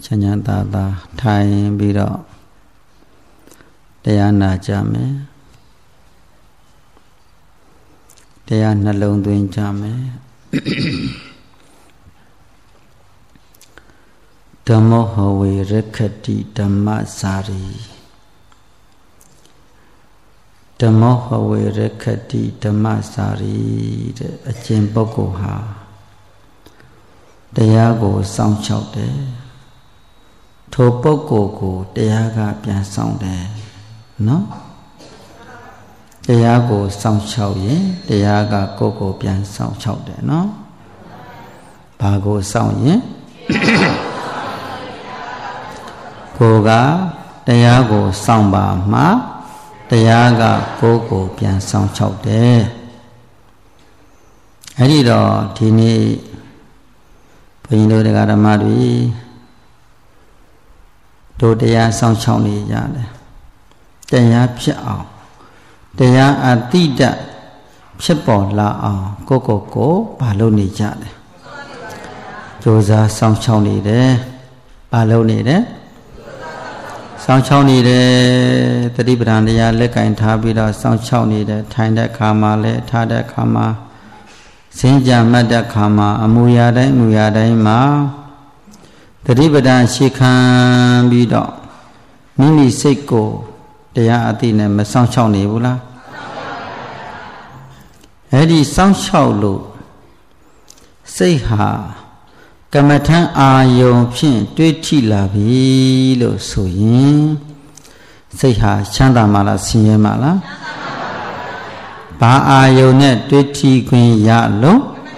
ချမ်းချမ်းသာသာထိုင်ပြီးတော့တရားနာကြမယ်တရားနှလုံးသွင်းကြမယ်ဓမ္မဟဝေရခတိဓမ္မစာရီဓမ္မဟဝေရခတိဓမ္မစာရီတဲ့အကျင့်ပုဂ္ဂိုလ်ဟာတရားကိုစောင့်ရှောက်တယ်ထိုပုဂ္ဂိုလ်ကိုတရားကပြန်ဆောင်တယ်နော်တရားကိုစောင့်ရှောက်ရင်တရားကကိုယ်ကိုပြန်ဆောင်ရှောက်တယ်နော်ဘာကိုစောင့်ရင်ကိုယ်ကတရားကိုစောင့်ပါမှတရားကကိုယ်ကိုပြန်ဆောင်ရှောက်တယ်အဲ့ဒီတော့ဒီနေ့ဘုန်းကြီးတို့တရားဓမ္မတွေတို့တရားဆောင်ရှောက်နေကြတယ်တရားဖြစ်အောင်တရားအတိတ်ဖြစ်ပေါ်လာအောင်ကိုဘာလုပ်နေကြလဲကြိုးစားဆောင်ရှောက်နေတယ်ဘာလုပ်နေတယ်ဆောင်ရှောက်နေတယ်တတိပဒံတရားလက်ကင်ထားပြီးတော့ဆောင်ရှောက်နေတယ်ထိုင်တဲ့ခါမှာလဲထားတဲ့ခါမှာစင်ကြမှတ်တဲ့ခါမှာအမူအရာတိုင်းမှာတတိပဒံရှေခံပြီးတော့မိမိစိတ်ကိုတရားအသိနဲ့မဆောင်ရှောက်နေဘူးလားအဲ့ဒီဆောင်ရှောက်လို့စိတ်ဟာကမ္မထံအာယုံဖြင့်တွေးထိလာပြီလို့ဆိုရင်စိတ်ဟာချမ်းသာမှလားဆင်းရဲမှလားဘာအာယုံနဲ့တွေးထိခွင့်ရလို့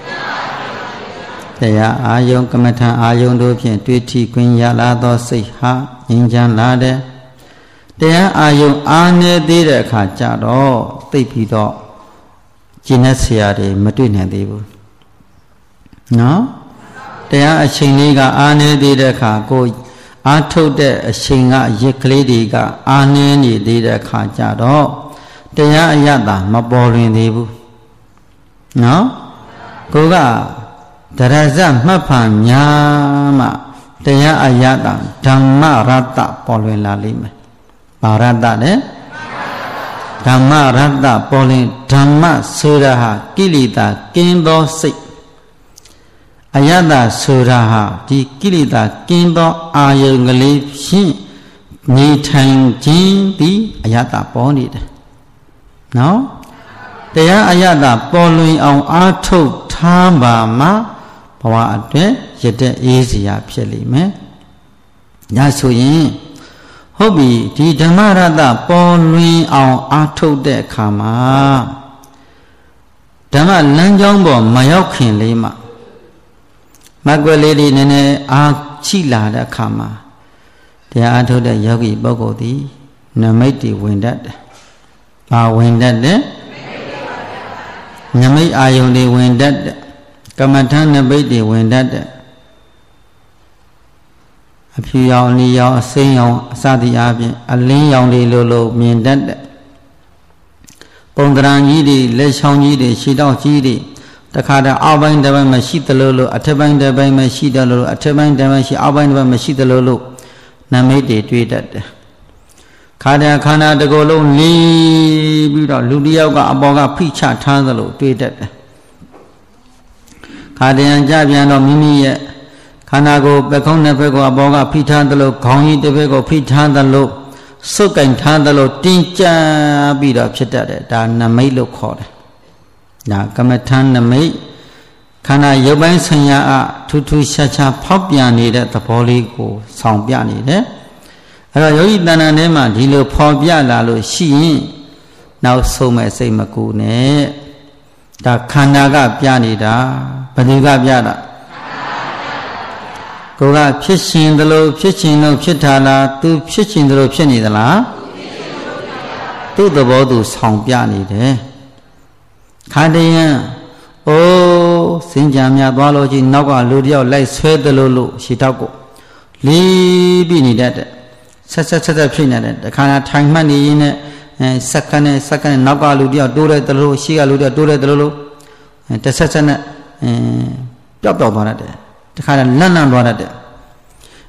တရားအာယုံကမ္မထံအာယုံတို့ဖြင့်တွေးထိခွင့်ရလာသောစိတ်ဟာငြိမ်းချမ်းလာတဲ့တရားအာယုံအားနည်းသေးတဲ့အခါကျတော့သိပြီးတော့ကျင့်တဲ့ဆရာတွေမတွေ့နိုင်သေးဘူးနော်တရားအချိန်လေးကအားနည်းသေးတဲ့အခါကိုအားထုတ်တဲ့အချိန်ကရစ်ကလေးတွေကအားနည်းနေသေးတဲ့အခါကျတော့တရားအယတ္တမပေါ်လွင်သေးဘူးနော်ကိုကဒရဇမှတ်ဖန်များမှတရားအယတ္တဓမ္မရတ္တပေါ်လွင်လာလိမ့်မယ်ဘာရတ္တလဲဓမ္မရတ္တပေါ်လွင်ဓမ္မဆိုတာဟာကိလေသာကင်းသောစိတ်အယတ္တဆိုတာဟာဒီကိလေသာကင်းသောအာယုံကလေးဖြင့်နေထိုင်ခြင်းသည်အယတ္တပေါ်နေတယ်နော်တရားအယတ္တပေါ်လွင်အောင်အားထုတ်ထားပါမှဘဝအတွက်ရတဲ့အေးစရာဖြစ်လိမ့်မယ်ဒါဆိုရင်ဟုတ်ပြီဒီဓမ္မရတ္တပေါ်လွင်အောင်အားထုတ်တဲ့အခါမှာဓမ္မလမ်းကြောင်းပေါ်မရောက်ခင်လေးမှာမကွယ်လေးတွေနည်းနည်းအားချိလာတဲ့အခါမှာတရားအားထုတ်တဲ့ယောဂီပုဂ္ဂိုလ်သည်နမိတ်တွေဝင်တတ်တယ်။ဘာဝင်တတ်လဲ။နမိတ်အာယုန်တွေဝင်တတ်တယ်။ကမ္မထနမိတ်တွေဝင်တတ်တယ်။အဖြူရောင်အလီရောင်အစိမ်းရောင်အစသည်အားဖြင့်အလင်းရောင်တွေလိုမြင်တတ်တယ်။ပုံတရံကြီးတွေလက်ချောင်းကြီးတွေခြေထောက်ကြီးတွေတခါတည်းအောက်ပိုင်းတစ်ပိုင်းမရှိသလိုလိုအထက်ပိုင်းတစ်ပိုင်းမရှိသလိုလိုအထက်ပိုင်းတစ်ပိုင်းရှိအောက်ပိုင်းတစ်ပိုင်းမရှိသလိုလိုနမိတ်တွေတွေ့တတ်တယ်ခါတည်းခန္ဓာတစ်ကိုယ်လုံးလေးပြီးတော့လူတစ်ယောက်ကအပေါ်ကဖိချထားသလိုတွေ့တတ်တယ်ခါတည်းကြပြန်တော့မိမိရဲ့ခန္ဓာကိုယ်ပခုံးနှစ်ဖက်ကိုအပေါ်ကဖိထားသလိုခေါင်းကြီးတစ်ဖက်ကိုဖိထားသလိုစုပ်ကင်ထားသလိုတင်းကျပ်ပြီးတော့ဖြစ်တတ်တယ်ဒါနမိတ်လို့ခေါ်တယ်ဒါကမ္မထနမိတ်ခန္ဓာရုပ်ပိုင်းဆိုင်ရာအထူးထူးခြားခြားဖောက်ပြန်နေတဲ့သဘောလေးကိုဆောင်ပြနေတယ်အဲ့တော့ယောဂီတဏ္ဍာထဲမှာဒီလိုဖော်ပြလာလို့ရှိရင်နောက်ဆုံးမဲ့စိတ်မကူနဲ့ဒါခန္ဓာကပြနေတာဘယ်သူကပြတာကိုယ်ကဖြစ်ရှင်သလိုဖြစ်ရှင်လို့ဖြစ်တာလားသူဖြစ်ရှင်သလိုဖြစ်နေသလားသူ့သဘောသူဆောင်ပြနေတယ်ခါတည်းရင်အိုးစင်ကြံများသွားလို့ကြီးနောက်ကလူတယောက်လိုက်ဆွဲသလိုလို့ရှီတောက်ကိုလေးပြီးနေတတ်တဲ့ဆက်ဖြစ်နေတဲ့တခါထိုင်မှတ်နေရင်းနဲ့စက္ကန့်နဲ့နောက်ကလူတယောက်တိုးတဲ့သလိုရှေ့ကလူတယောက်တိုးတဲ့သလိုလို့တစ်ဆက်နဲ့ပျောက်သွားတတ်တယ်တခါလန့်သွားတတ်တယ်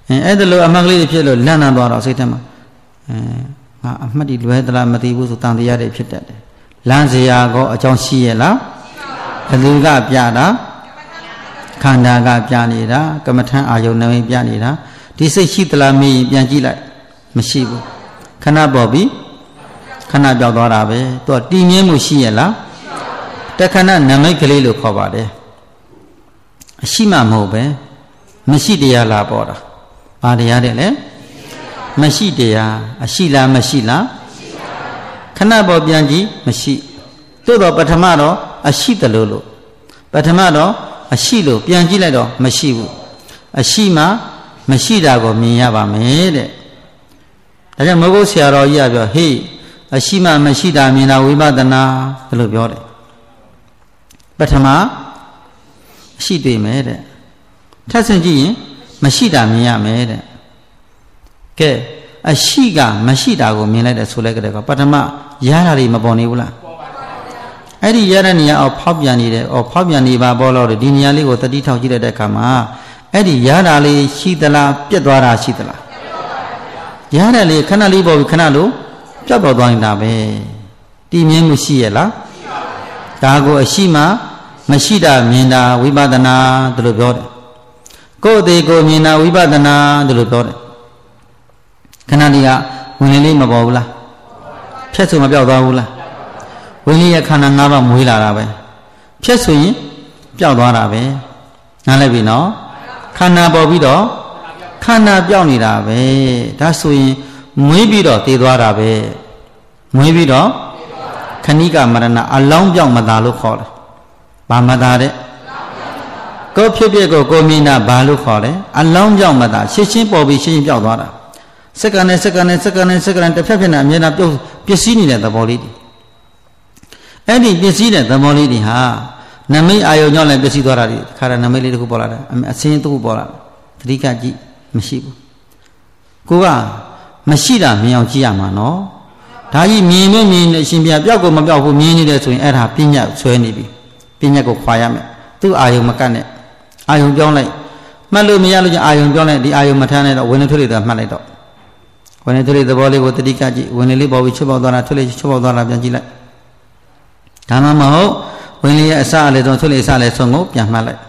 အဲ့ဒါလိုအမှတ်ကလေးတွေဖြစ်လို့လန့်လန့်သွားတော့စိတ်ထဲမှာငါအမှတ်ဒီလွယ်သလားမသိဘူးဆိုတန်တရားတွေဖြစ်တတ်တယ်လန့်စရာကောအကြောင်းရှိရဲ့လားဘယ်သူကပြတာခန္ဓာကပြနေတာကမ္မထံအာယုန်နမိတ်ပြနေတာဒီစိတ်ရှိသလားမေးရင်ပြန်ကြည့်လိုက်မရှိဘူးခဏပေါ်ပြီခဏပြောက်သွားတာပဲသူကတည်မြဲမှုရှိရဲ့လားတခဏနမိတ်ကလေးလို့ခေါ်ပါတယ်အရှိမှမဟုတ်ပဲမရှိတရားလားပေါ်တာဘာတရားတဲ့လဲမရှိတရားအရှိလားမရှိလားခဏပေါ်ပြန်ကြည့်မရှိတို့တော့ပထမတော့အရှိတယ်လို့ပထမတော့အရှိလို့ပြန်ကြည့်လိုက်တော့မရှိဘူးအရှိမှမရှိတာကိုမြင်ရပါမယ်တဲ့ဒါကြောင့်မဟုတ်ဘူးဆရာတော်ကြီးကပြောဟေးအရှိမှမရှိတာမြင်တာဝိပဿနာဘယ်လိုပြောတယ်ပထမအရှိတွေ့မယ်တဲ့ထပ်ဆင့်ကြည့်ရင်မရှိတာမြင်ရမယ်တဲ့ကဲအရှိကမရှိတာကိုမြင်လိုက်တယ်ဆိုလိုက်ကြတယ်ကပထမရတာတွေမပေါ်နေဘူးလားအဲ့ဒီရတဲ့နေရာအောက်ဖောက်ပြန်နေတယ်ဖောက်ပြန်နေပါပေါ်လို့ဒီနေရာလေးကိုတတိထောက်ကြည့်တဲ့အခါမှာအဲ့ဒီရတာလေးရှိသလားပြတ်သွားတာရှိသလားရတဲ့လေးခဏလေးပေါ်ပြီးခဏလို့ပြတ်သွားနေတာပဲတည်မြဲမှုရှိရဲ့လားဒါကိုအရှိမှမရှိတာမြင်တာဝိပဿနာဒါလို့ပြောတယ်ကိုယ်သေးကိုမြင်တာဝိပဿနာဒါလို့ပြောတယ်ခဏလေးကဝင်လေးမပေါ်ဘူးလားဖြတ်ဆိုမပြောက်သွားဘူးလားဝင်လေးရဲ့ခန္ဓာ၅ပါးမွေးလာတာပဲဖြတ်ဆိုရင်ပျောက်သွားတာပဲနားလည်ပြီနော်ခန္ဓာပေါ်ပြီးတော့ခန္ဓာပျောက်နေတာပဲဒါဆိုရင်မွေးပြီးတော့တည်သွားတာပဲမွေးပြီးတော့ခဏိကမရဏအလောင်းပြောက်မသာလို့ခေါ်တယ်ဘာမသာတဲ့ကိုဖြစ်ဖြစ်ကိုမြင်တာဘာလို့ခေါ်တယ်အလောင်းပြောက်မသာရှင်းရှင်းပေါ်ပြီးရှင်းရှင်းပျောက်သွားတာစက္ကန့်နဲ့စက္ကန့်နဲ့စက္ကန့်နဲ့စက္ကန့်တစ်ဖြတ်ဖြတ်နဲ့အမြဲတမ်းပြုတ်ပစ္စည်းနေတဲ့သဘောလေးတွေအဲ့ဒီပစ္စည်းတဲ့သဘောလေးတွေဟာနမိတ်အာယုံကြောင့်လည်းပစ္စည်းသွားတာဒီခါရနမိတ်လေးတစ်ခုပေါ်လာတယ်အစင်းတစ်ခုပေါ်လာတယ်သတိကကြည့်မရှိဘူးကိုကမရှိတာမြင်အောင်ကြည့်ရမှာနော်ဒါကြီးမြင်လို့မြင်နေရှင်ပြပျောက်ကိုမပျောက်ဘူးမြင်နေတယ်ဆိုရင်အဲ့ဒါပညာဆွဲနေပြီပညာကိုခွာရမယ်သူ့အာယုံမကတ်နဲ့အာယုံပြောင်းလိုက်မှတ်လို့မရလို့ချင်းအာယုံပြောင်းလိုက်ဒီအာယုံမထမ်းနဲ့တော့ဝင်နေထွက်လေတော့မှတ်လိုက်တော့ဝင်နေထွက်လေသဘောလေးကိုသတိကကြည့်ဝင်လေလေးပေါ်ပြီးချွတ်ပေါက်သွားတာထွက်လေချွတ်ပေါက်သွားတာပြန်ကြည့်လိုက်ဒါမှမဟုတ်ဝင်လေရဲ့အစအလေတော့ထွက်လေအစလေဆုံးကိုပြန်မှတ်လိုက်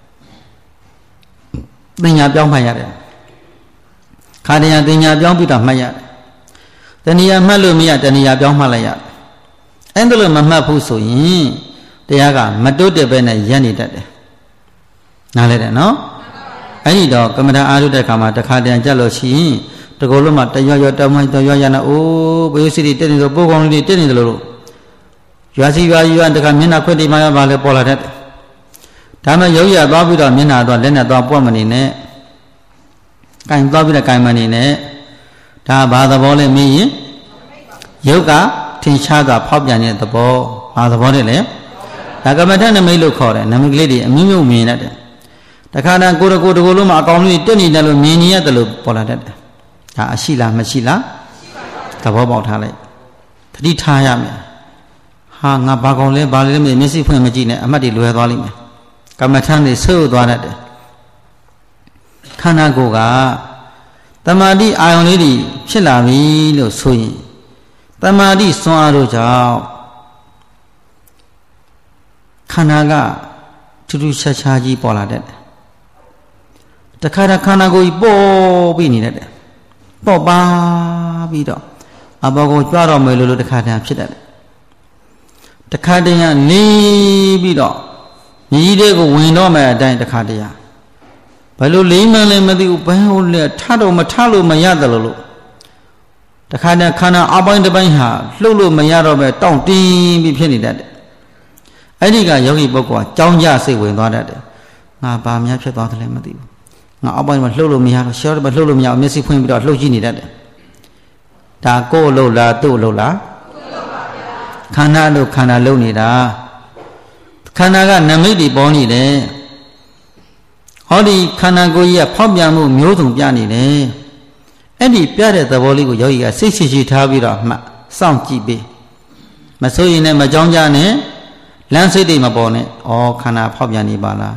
ပညာပြောင်းမှတ်ရတယ်ခါတရားပညာပြောင်းပြီးတော့မှတ်ရတယ်တဏှာမှတ်လို့မရတဏှာပြောင်းမှတ်လိုက်ရတယ်အဲ့ဒါလို့မမှတ်ဘူးဆိုရင်တရားကမတိုးတက်ပဲနဲ့ရပ်နေတတ်တယ်နားလဲတယ်နော်အဲ့ဒီတော့ကမ္မဋ္ဌာန်းအားထုတ်တဲ့အခါမှာတစ်ခါတည်းကြက်လို့ရှိရင်တကောလုံးမှာတရွရွတမိုင်းတရွရနာအိုးဘယုစီတွေတက်နေဆိုပိုးကောင်းလေးတက်နေတယ်လို့ရွာစီရွာရွာတခါမျက်နှာခွက်တိမှရပါလေပေါ်လာတတ်တယ်ဒါမှရုပ်ရသွားပြီးတော့မျက်နှာသွားလက်နဲ့သွားပွက်မနေနဲ့ကင်သွားပြီးတော့ကင်မနေနဲ့ဒါဘာသဘောလဲမေးရင်ရုပ်ကထင်ရှားတာဖောက်ပြန်တဲ့သဘောဘာသဘောလဲဒါကမ္မဋ္ဌာန်းနမိတ်လို့ခေါ်တယ်နမိတ်ကလေးတွေအမျိုးမျိုးမြင်တတ်တယ်တခါတည်းကိုယ်တကူလုံးမှာအကောင်လေးတက်နေတယ်လို့မြင်နေရတယ်လို့ပေါ်လာတတ်တယ်ဒါအရှိလားမရှိလားသဘောပေါက်ထားလိုက်သတိထားရမယ်ဟာငါဘာကောင်လဲဘာလဲမျက်စိဖွင့်မကြည့်နဲ့အမှတ်တွေလွယ်သွားလိမ့်မယ်ကမ္မထမ်းတွေဆွတ်သွားတတ်တယ်ခန္ဓာကိုယ်ကတမာတိအာယုံလေးတွေဖြစ်လာပြီလို့ဆိုရင်တမာတိစွမ်းအားတို့ကြောင့်ခန္ဓာကထူးထူးခြားခြားကြီးပေါ်လာတတ်တယ်တခါတခါနာကိုကြီးပေါ်ပြီးနေတတ်တယ်ပေါ်ပါပြီးတော့အဘောကိုကြွတော့မယ်လို့တခါတည်းဖြစ်တတ်တယ်တခါတည်းကနေပြီးတော့ညီတဲ့ကိုဝင်တော့မယ်အတိုင်းတခါတည်းဘယ်လိုလိမ့်မှန်းလည်းမသိဘူးဘယ်ဟိုလဲထတော့မထလို့မရတယ်လို့တခါတည်းခန္ဓာအပိုင်းတစ်ပိုင်းဟာလှုပ်လို့မရတော့ပဲတောင့်တင်းပြီးဖြစ်နေတတ်တယ်အဲ့ဒီကယောဂီပုဂ္ဂိုလ်ကကြောင်းကြစိတ်ဝင်သွားတတ်တယ်ငါဘာများဖြစ်သွားတယ်လဲမသိဘူးငါအပိုင်းမှာလှုပ်လို့မရတော့ရှော့တော့လှုပ်လို့မရအောင်မျက်စိဖွင့်ပြီးတော့လှုပ်ကြည့်နေတတ်တယ်ဒါကိုယ်လှုပ်လားသူ့လှုပ်လားခန္ဓာလို့ခန္ဓာလှုပ်နေတာခန္ဓာကနမိတ်တွေပေါ်နေတယ်ဟောဒီခန္ဓာကိုယ်ကြီးကဖောက်ပြန်မှုမျိုးစုံပြနေတယ်အဲ့ဒီပြတဲ့သဘောလေးကိုယောဂီကစိတ်ရှိထားပြီးတော့မှတ်စောင့်ကြည့်ပေးမစိုးရင်လည်းမကြောင်းကြနဲ့လမ်းစိတ်တွေမပေါ်နဲ့ဩခန္ဓာဖောက်ပြန်နေပါလား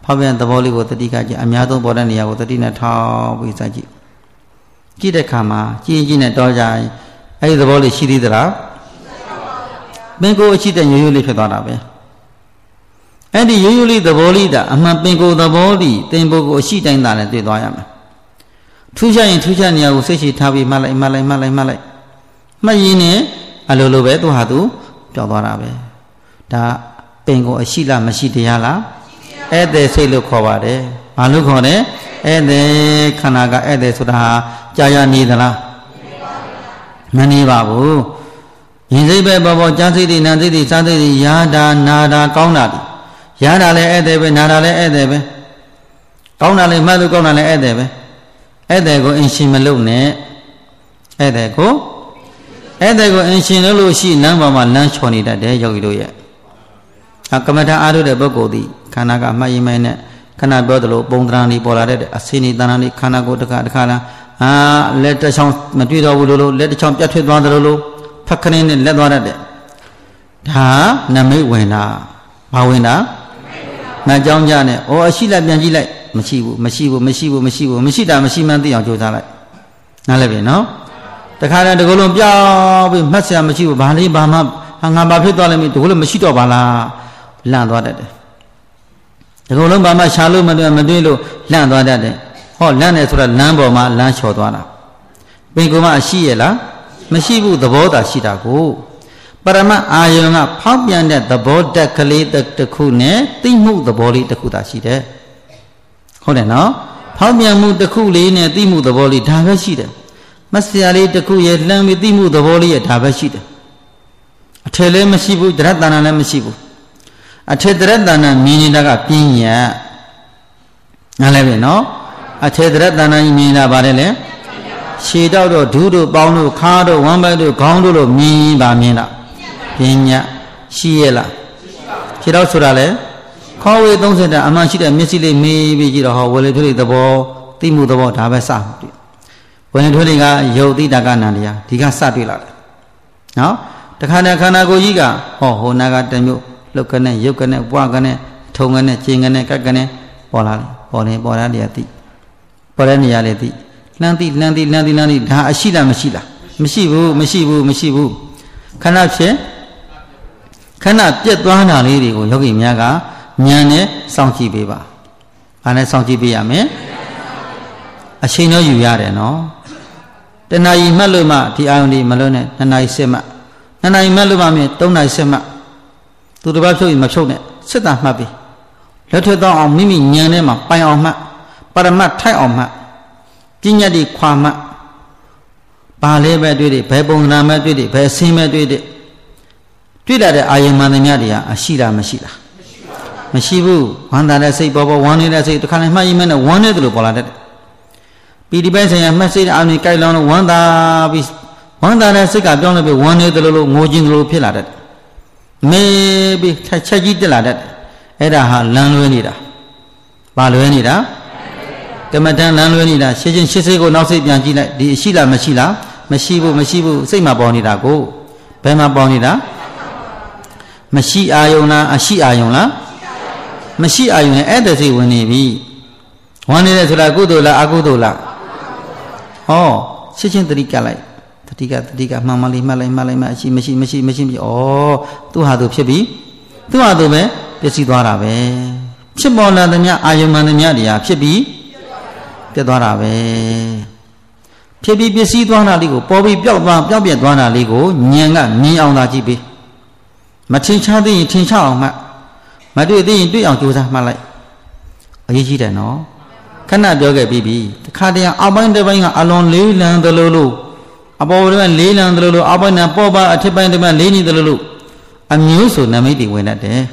ဖောက်ပြန်သဘောလေးကိုတတိကကြည့်အများဆုံးပေါ်တဲ့နေရာကိုတတိနဲ့ထောက်ပြီးစိုက်ကြည့်ကြည့်တဲ့ခါမှာကြည့်ကြည့်နဲ့တော့ကြအဲ့ဒီသဘောလေးရှိသေးသလားပင်ကိုအရှိတဲ့ရိုးရိုးလေးဖြစ်သွားတာပဲအဲ့ဒီရိုးရိုးလေးသဘောလေးဒါအမှန်ပင်ကိုသဘောလေးသင်ပုဂ္ဂိုလ်အရှိတိုင်းသာနဲ့တွေ့သွားရမယ်ထူးခြားရင်ထူးခြားနေရာကိုစိတ်ရှိထားပြီးမှတ်လိုက်မှတ်ရင်းနဲ့အလိုလိုပဲသူဟာသူပြောင်းသွားတာပဲဒါပင်ကိုအရှိလားမရှိတရားလားဧည့်သည်စိတ်လို့ခေါ်ပါတယ်ဘာလို့ခေါ်လဲဧည့်သည်ခန္ဓာကဧည့်သည်ဆိုတာဟာကြာရနေသလားမနေပါဘူးရင်စိတ်ပဲပေါ်ကြားစိတ်တွေနာစိတ်တွေစားစိတ်တွေယာတာနာတာကောင်းတာတွေယာတာလည်းဧည့်သည်ပဲနာတာလည်းဧည့်သည်ပဲကောင်းတာလည်းမှတ်လို့ကောင်းတာလည်းဧည့်သည်ပဲဧည့်သည်ကိုအင်ရှင်မလုပ်နဲ့ဧည့်သည်ကိုအင်ရှင်လို့ရှိလမ်းပေါ်မှာလမ်းချော်နေတတ်တယ်ယောဂီတို့ရဲ့ကမ္မထာအားထုတ်တဲ့ပုဂ္ဂိုလ်သည်ခန္ဓာကမှတ်ရင်မဲနဲ့ခဏပြောသလိုပုံသဏ္ဍာန်တွေပေါ်လာတဲ့အစင်းတွေတဏ္ဍာန်တွေခန္ဓာကိုယ်တစ်ခါလားလက်တစ်ချောင်းမတွေ့တော့ဘူးလို့လက်တစ်ချောင်းပြတ်ထွက်သွားသလိုလိုဖက်ခင်းနဲ့လက်သွားတတ်တယ်ဒါနမိတ်ဝင်တာဘာဝင်တာမအကြောင်းကြနဲ့အရှိလိုက်ပြန်ကြည့်လိုက်မရှိတာမရှိမှန်းသိအောင်ကြိုးစားလိုက်နားလည်ပြီနော်တခါတည်းတကူလုံးပြောင်းပြီးမှတ်စရာမရှိဘူးဘာလေးဘာမှငါဘာဖြစ်သွားလဲမသိတကူလုံးမရှိတော့ပါလားလန့်သွားတတ်တယ်တကူလုံးဘာမှရှာလို့မတွေ့လို့လန့်သွားတတ်တယ်ဟောလန့်တယ်ဆိုတာလမ်းပေါ်မှာလမ်းလျှော်သွားတာပင်ကိုမှရှိရလားမရှိဘူးသဘောသာရှိတာကိုပရမအာယုံကဖောက်ပြန်တဲ့သဘောတက်ကလေးတစ်ခုနဲ့သိမှုသဘောလေးတစ်ခုသာရှိတယ်ဟုတ်တယ်နော်ဖောက်ပြန်မှုတစ်ခုလေးနဲ့သိမှုသဘောလေးဒါပဲရှိတယ်မဆရာလေးတစ်ခုရဲ့လှမ်းပြီးသိမှုသဘောလေးရဲ့ဒါပဲရှိတယ်အထယ်လည်းမရှိဘူးတရတ္တနာလည်းမရှိဘူးအထယ်တရတ္တနာမြင်နေတာကပညာနားလည်ပြီနော်အထယ်တရတ္တနာကြီးမြင်တာပါတယ်လေခြေတောက်တို့ဒူးတို့ပေါင်းတို့ခါတို့ဝမ်းပိုက်တို့ခေါင်းတို့လို့မြင်တာပညာရှိရဲ့လားခြေတောက်ဆိုတာလေခေါ်ဝေး30တာအမှန်ရှိတဲ့မျက်စိလေးမေးပြီးကြည့်တော့ဟောဝေလေထွေးလေးသဘောသိမှုသဘောဒါပဲစတယ်ဝေလေထွေးလေးကယုတ်တိတကနန္တရားဒီကစတွေ့လာတယ်နော်တခါနဲ့ခန္ဓာကိုယ်ကြီးကဟိုနာကတမျိုးလုတ်ကနေရုပ်ကနေပွားကနေထုံကနေကျင်ကနေကတ်ကနေပေါ်လာတယ်ပေါ်လာတယ်သိပေါ်တဲ့နေရာလေးသိလှမ်းသိဒါအရှိလားမရှိလားမရှိဘူးခဏဖြစ်ခဏပြက်သွားတာလေးတွေကိုယောဂီများကဉာဏ်နဲ့စောင့်ကြည့်ပေးပါ။ဘာနဲ့စောင့်ကြည့်ပေးရမလဲ။အချိန်တော့ယူရတယ်နော်။တဏှာကြီးမှတ်လို့မှဒီအာယုန်ဒီမလွတ်နဲ့2နာရီစစ်မှ2နာရီမှတ်လို့မှမြင်3နာရီစစ်မှသူတစ်ပတ်ဖြုတ်ရင်မဖြုတ်နဲ့စစ်တာမှတ်ပြီ။လက်ထွက်တော့အောင်မိမိဉာဏ်ထဲမှာပိုင်အောင်မှတ်ပရမတ်ထိုက်အောင်မှတ်ပညာတိခွာမှတ်ဘာလဲပဲတွေ့တယ်ဘယ်ပုံစံပဲတွေ့တယ်ဘယ်ဆင်းပဲတွေ့လာတဲ့အာယုန်မှန်သမျှတွေဟာအရှိလားမရှိလားမရှိဘူးဝမ်းသာတဲ့စိတ်ပေါ်ဝမ်းနေတဲ့စိတ်တစ်ခါနဲ့မှတ်ရင်နဲ့ဝမ်းနေတယ်လို့ပေါ်လာတတ်တယ်ပီတိပိုင်းဆိုင်ရာမှတ်စိတ်အာရုံကြိုက်လောင်းလို့ဝမ်းသာတဲ့စိတ်ကပြောင်းလဲပြီးဝမ်းနေတယ်လို့ငိုခြင်းလို့ဖြစ်လာတတ်တယ်မေးပြီးချက်ကြီးတက်လာတတ်တယ်အဲ့ဒါဟာလမ်းလွဲနေတာဘာလွဲနေတာကမ္မထံလမ်းလွဲနေတာရှင်းစိတ်ကိုနောက်စိတ်ပြန်ကြည့်လိုက်ဒီရှိလားမရှိလားမရှိဘူးစိတ်မှာပေါ်နေတာကိုဘယ်မှာပေါ်နေတာမရှိအာယုံလားအရှိအာယုံလားမရှိအာယုံနဲ့အဲ့တဲ့စိတ်ဝင်နေပြီဝင်နေတယ်ဆိုတာကုသိုလ်လားအကုသိုလ်လားဟောရှင်းတတိကလိုက်တတိကမှန်မှန်လေးမှတ်လိုက်မှအရှိမရှိဩသူဟာသူဖြစ်ပြီသူဟာသူပဲပျက်စီးသွားတာပဲဖြစ်ပေါ်လာသမျှအာယုံမှန်သမျှတရားဖြစ်ပြီးပြတ်သွားတာပဲဖြစ်ပြီးပျက်စီးသွားတာလေးကိုပေါ်ပြီးပျောက်ပြက်သွားတာလေးကိုဉာဏ်ကမြင်အောင်သာကြည့်ပေးမထင်ရှားသေးရင်ထင်ရှားအောင်မှမတွေ့သေးရင်တွေ့အောင်ကြိုးစားမှလိုက်အရေးကြီးတယ်နော်ခဏပြောခဲ့ပြီးပြီတခါတည်းအောက်ပိုင်းတစ်ပိုင်းကအလွန်လေးလံသလိုလိုအပေါ်ပိုင်းလေးလံသလိုလိုအောက်ပိုင်းကပေါ်ပါအထက်ပိုင်းတစ်ပိုင်းလေးနေသလိုလိုအမျိုးဆိုနမိတ်တွေဝင်တတ်တယ်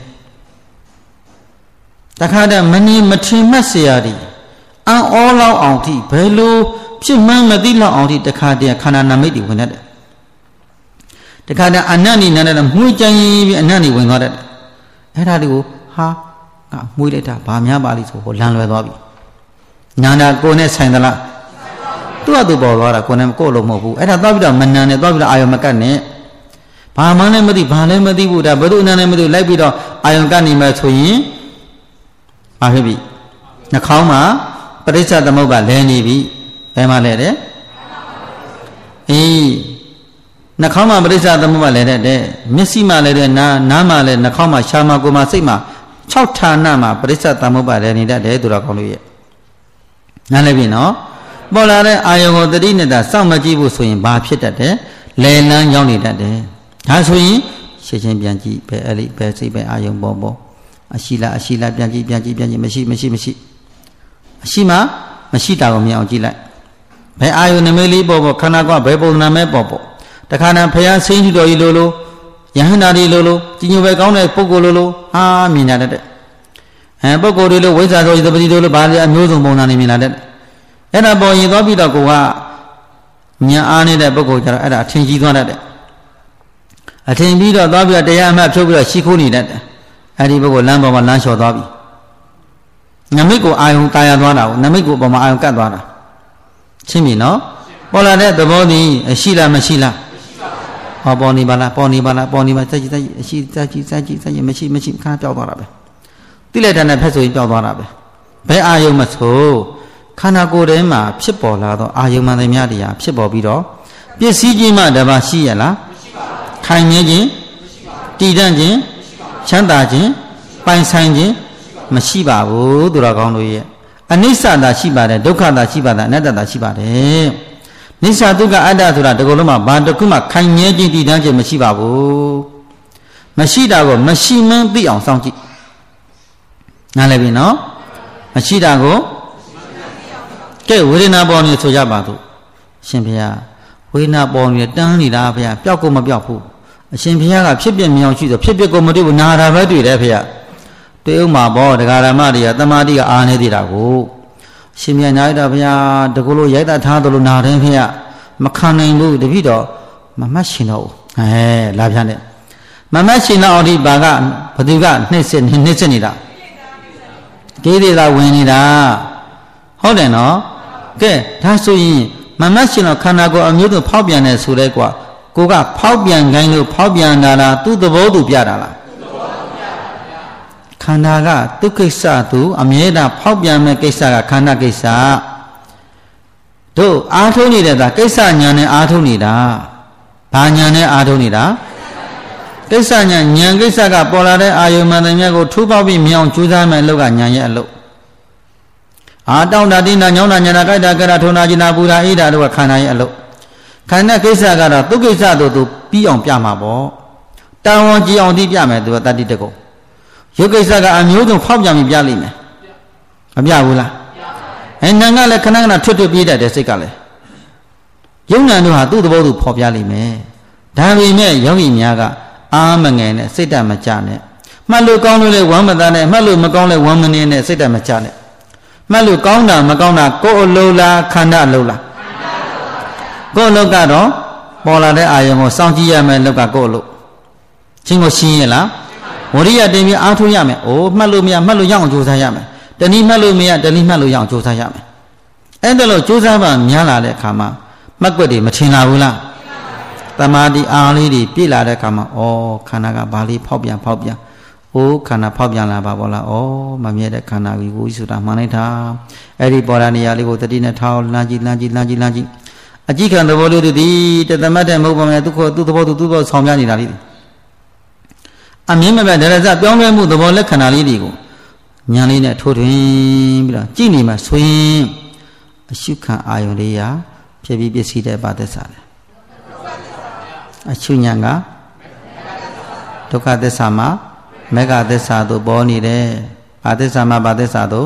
တခါတည်းမထင်မှတ်เสียရတယ်အံ့ဩလောက်အောင်ထိဘယ်လိုဖြစ်မှန်းမသိလောက်အောင်ထိတခါတည်းခန္ဓာနမိတ်တွေဝင်တတ်တယ်တခါတည်းအနတ်နေနဲ့မှုကြိုင်ပြီးအနတ်နေဝင်သွားတတ်တယ်အဲ့ဒါတွေကိုငါမှုလိုက်တာဘာများပါလိဆိုဟိုလမ်းလွယ်သွားပြီညာနာကိုယ်နဲ့ဆိုင်သလားသူ့အတူပေါ်သွားတာကိုယ်နဲ့ကိုယ်လုံးမဟုတ်ဘူးအဲ့ဒါသွားပြီးတော့မနန်နဲ့သွားပြီးတော့အာယုံမကတ်နဲ့ဘာမှလည်းမသိဘာလည်းမသိဘူးဒါဘယ်သူအနန်နဲ့မသိလိုက်ပြီးတော့အာယုံကတ်နေမှဆိုရင်ဘာဘာဖြစ်ပြီနှာခေါင်းမှာပရိစ္ဆသမုပ္ပါလဲနေပြီဘယ်မှာလဲတဲ့အေးနှာခေါင်းမှာပရိစ္ဆသမုပ္ပါလဲတဲ့မျက်စိမှာလဲတဲ့နားမှာလဲနှာခေါင်းမှာရှားမှာကိုယ်မှာစိတ်မှာ6ဌာနမှာပရိစ္ဆသမုပ္ပါလဲနေတတ်တယ်သူတော်ကောင်းလို့ရဲ့နားလည်ပြီနော်ပေါ်လာတဲ့အာယုံကိုတတိနေတာစောင့်မကြည့်ဖို့ဆိုရင်ဘာဖြစ်တတ်တယ်လဲလန်းရောက်နေတတ်တယ်ဒါဆိုရင်ရှင်းရှင်းပြန်ကြည့်ပဲအဲ့ဒီပဲစိတ်ပဲအာယုံပေါ်အရှိလားပြန်ကြည့်မရှိအရှိမှမရှိတာကိုမြင်အောင်ကြည့်လိုက်ဘယ်အာယုံနမိတ်လေးပေါ်ခန္ဓာကဘယ်ပုံစံမဲပေါ်တခါတည်းဖယားဆင်းကြည့်တော်ကြီးလိုယဟန္တာတွေလိုကြီးညိုပဲကောင်းတဲ့ပုဂ္ဂိုလ်လိုဟာမြင်ရတတ်တဲ့ပုဂ္ဂိုလ်တွေလိုဝိဇ္ဇာဆိုသပတိတို့လိုဘာလဲအမျိုးစုံပုံစံနေမြင်လာတတ်အဲ့ဒါပေါ်ရင်သွားပြီးတော့ကိုကညာအားနေတဲ့ပုဂ္ဂိုလ်ကျတော့အဲ့ဒါအထင်ကြီးသွားတတ်တယ်အထင်ပြီးတော့သွားပြီးတော့တရားအမှတ်ဖြုတ်ပြီးတော့ရှိခိုးနေတတ်တယ်အဲ့ဒီပုဂ္ဂိုလ်လမ်းပေါ်မှာလမ်းလျှော်သွားပြီနမိတ်ကိုအာယုံတာယာသွားတာကိုနမိတ်ကိုပေါ်မှာအာယုံကတ်သွားတာချင်းပြီနော်ပေါ်လာတဲ့သဘောသည်ရှိလားမရှိလားဟောပေါ်နေပါလားစက်ကြည့်အရှိစက်ကြည့်မရှိခါပြောက်သွားတာပဲတိလက်တန်နဲ့ဖက်ဆိုရင်ပြောက်သွားတာပဲဘယ်အာယုံမဆိုခန္ဓာကိုယ်ထဲမှာဖြစ်ပေါ်လာတော့အာယုံမှန်သမျှတရားဖြစ်ပေါ်ပြီးတော့ပစ္စည်းချင်းမှတပါရှိရလားမရှိပါဘူးခိုင်မြဲခြင်းတည်တံ့ခြင်းချမ်းသာခြင်းပိုင်ဆိုင်ခြင်းမရှိပါဘူးသူတော်ကောင်းတို့ရဲ့အနိစ္စသာရှိပါတယ်ဒုက္ခသာရှိပါတယ်အနတ္တသာရှိပါတယ်နိစ္စဒုက္ခအတ္တဆိုတာဒီကုလုံးမှာဘာတစ်ခုမှခိုင်မြဲခြင်းတည်တံ့ခြင်းမရှိပါဘူးမရှိတာကိုမရှိမှန်းသိအောင်စောင့်ကြည့်နားလည်ပြီနော်မရှိတာကိုကဲဝေဒနာပေါ်နေဆိုကြပါစို့ရှင်ဘုရားဝေဒနာပေါ်နေတန်းနေတာဘုရားပျောက်ကုန်မပျောက်ဘူးအရှင်ဘုရားကဖြစ်ပြမြောင်ရှိဆိုဖြစ်ပြကုန်မတွေ့ဘူးနာတာပဲတွေ့တယ်ဘုရားတွေ့ဥမှာပေါ့ဒကာရမတွေကတမာတိကအာနေသေးတာကိုရှင်မြတ်ညာရတာဘုရားတကူလို့ရိုက်တာထားသလိုနာတယ်ဘုရားမခံနိုင်ဘူးတပိတော့မမတ်ရှင်တော့လာပြန်တယ်မမတ်ရှင်တော့အဒီဘာကဘသူကနှိမ့်စစ်နေတာကိလေသာဝင်နေတာဟုတ်တယ်နော်ကဲဒါဆိုရင်မမတ်ရှင်တော့ခန္ဓာကိုယ်အမျိုးစုံဖောက်ပြန်တယ်ဆိုလဲကွာကိုကဖောက်ပြန်ခိုင်းလို့ဖောက်ပြန်တာလားသူ့သဘောသူပြတာလားခန္ဓာကသူကိစ္စသူအမြဲတမ်းဖောက်ပြန်မဲ့ကိစ္စကခန္ဓာကိစ္စတို့အားထုတ်နေတဲ့ဒါကိစ္စညာနဲ့အားထုတ်နေတာဘာညာနဲ့အားထုတ်နေတာကိစ္စညာကိစ္စကပေါ်လာတဲ့အာယုံမှန်တယ်မြတ်ကိုထူးပေါက်ပြီးမြောင်ကျူးစားမဲ့အလုပ်ကညာရဲ့အလုပ်အာတောင်းတာတင်းတာညောင်းတာညာတာကြိုက်တာကြတာထုံတာကျင်တာပူတာအေးတာတို့ကခန္ဓာရဲ့အလုပ်ခန္ဓာကိစ္စကတော့သူကိစ္စတို့သူပြီးအောင်ပြမှာပေါ့တာဝန်ကြည့်အောင်သိပြမယ်သူကတတိတကုရုပ်ကိစ္စကအမျိုးစုံဖောက်ပြန်ပြီးပြလိမ့်မယ်မပြဘူးလားနာကလည်းခဏခဏထွတ်ပြေးတတ်တယ်စိတ်ကလည်းယုံနာတို့ဟာသူ့သဘောသူဖော်ပြလိမ့်မယ်ဒါပေမဲ့ယောဂီများကအာမငယ်နဲ့စိတ်တမကြနဲ့မှတ်လို့ကောင်းလို့လည်းဝမ်းမသားနဲ့မှတ်လို့မကောင်းလည်းဝမ်းမနေနဲ့စိတ်တမကြနဲ့မှတ်လို့ကောင်းတာမကောင်းတာကိုယ်အလုံးလားခန္ဓာအလုံးလားကိုယ်အလုံးကတော့ပေါ်လာတဲ့အာယုံကိုစောင့်ကြည့်ရမယ်လောက်ကကိုယ်အလုံးချင်းကိုရှင်းရလားဝရိယတင်ပြီးအားထုတ်ရမယ်အိုးမှတ်လို့မရမှတ်လို့ရအောင်ကြိုးစားရမယ်တဏှိမှတ်လို့မရတဏှိမှတ်လို့ရအောင်ကြိုးစားရမယ်အဲ့ဒါလို့ကြိုးစားပါများလာတဲ့အခါမှာမှတ်ကွက်တွေမထင်လာဘူးလားတမာတိအားလေးတွေပြည့်လာတဲ့အခါမှာဩခန္ဓာကဘာလေးဖောက်ပြန်အိုးခန္ဓာဖောက်ပြန်လာပါဘောလားဩမမြဲတဲ့ခန္ဓာကြီးကိုဆိုတာမှန်လိုက်တာအဲ့ဒီပေါ်လာနေရာလေးကိုတတိနဲ့ထောင်းလမ်းကြည့်အကြည့်ခံသဘောလေးတွေဒီတသမတ်တဲ့မဟုတ်ပါနဲ့သူ့သဘောဆောင်ပြနေတာလေးအမြင်မဲ့ဒရဇပြောင်းလဲမှုသဘောလက္ခဏာလေးတွေကိုညာလေးနဲ့ထိုးထွင်းပြီးတော့ကြည့်နေမှဆိုရင်အရှုခံအာယုန်လေးရာဖြစ်ပြီးပစ္စည်းတဲ့ဘာသစ္စာလဲအရှုညာကဒုက္ခသစ္စာမှာမေဃသစ္စာတို့ပေါ်နေတယ်ဘာသစ္စာမှာဘာသစ္စာတို့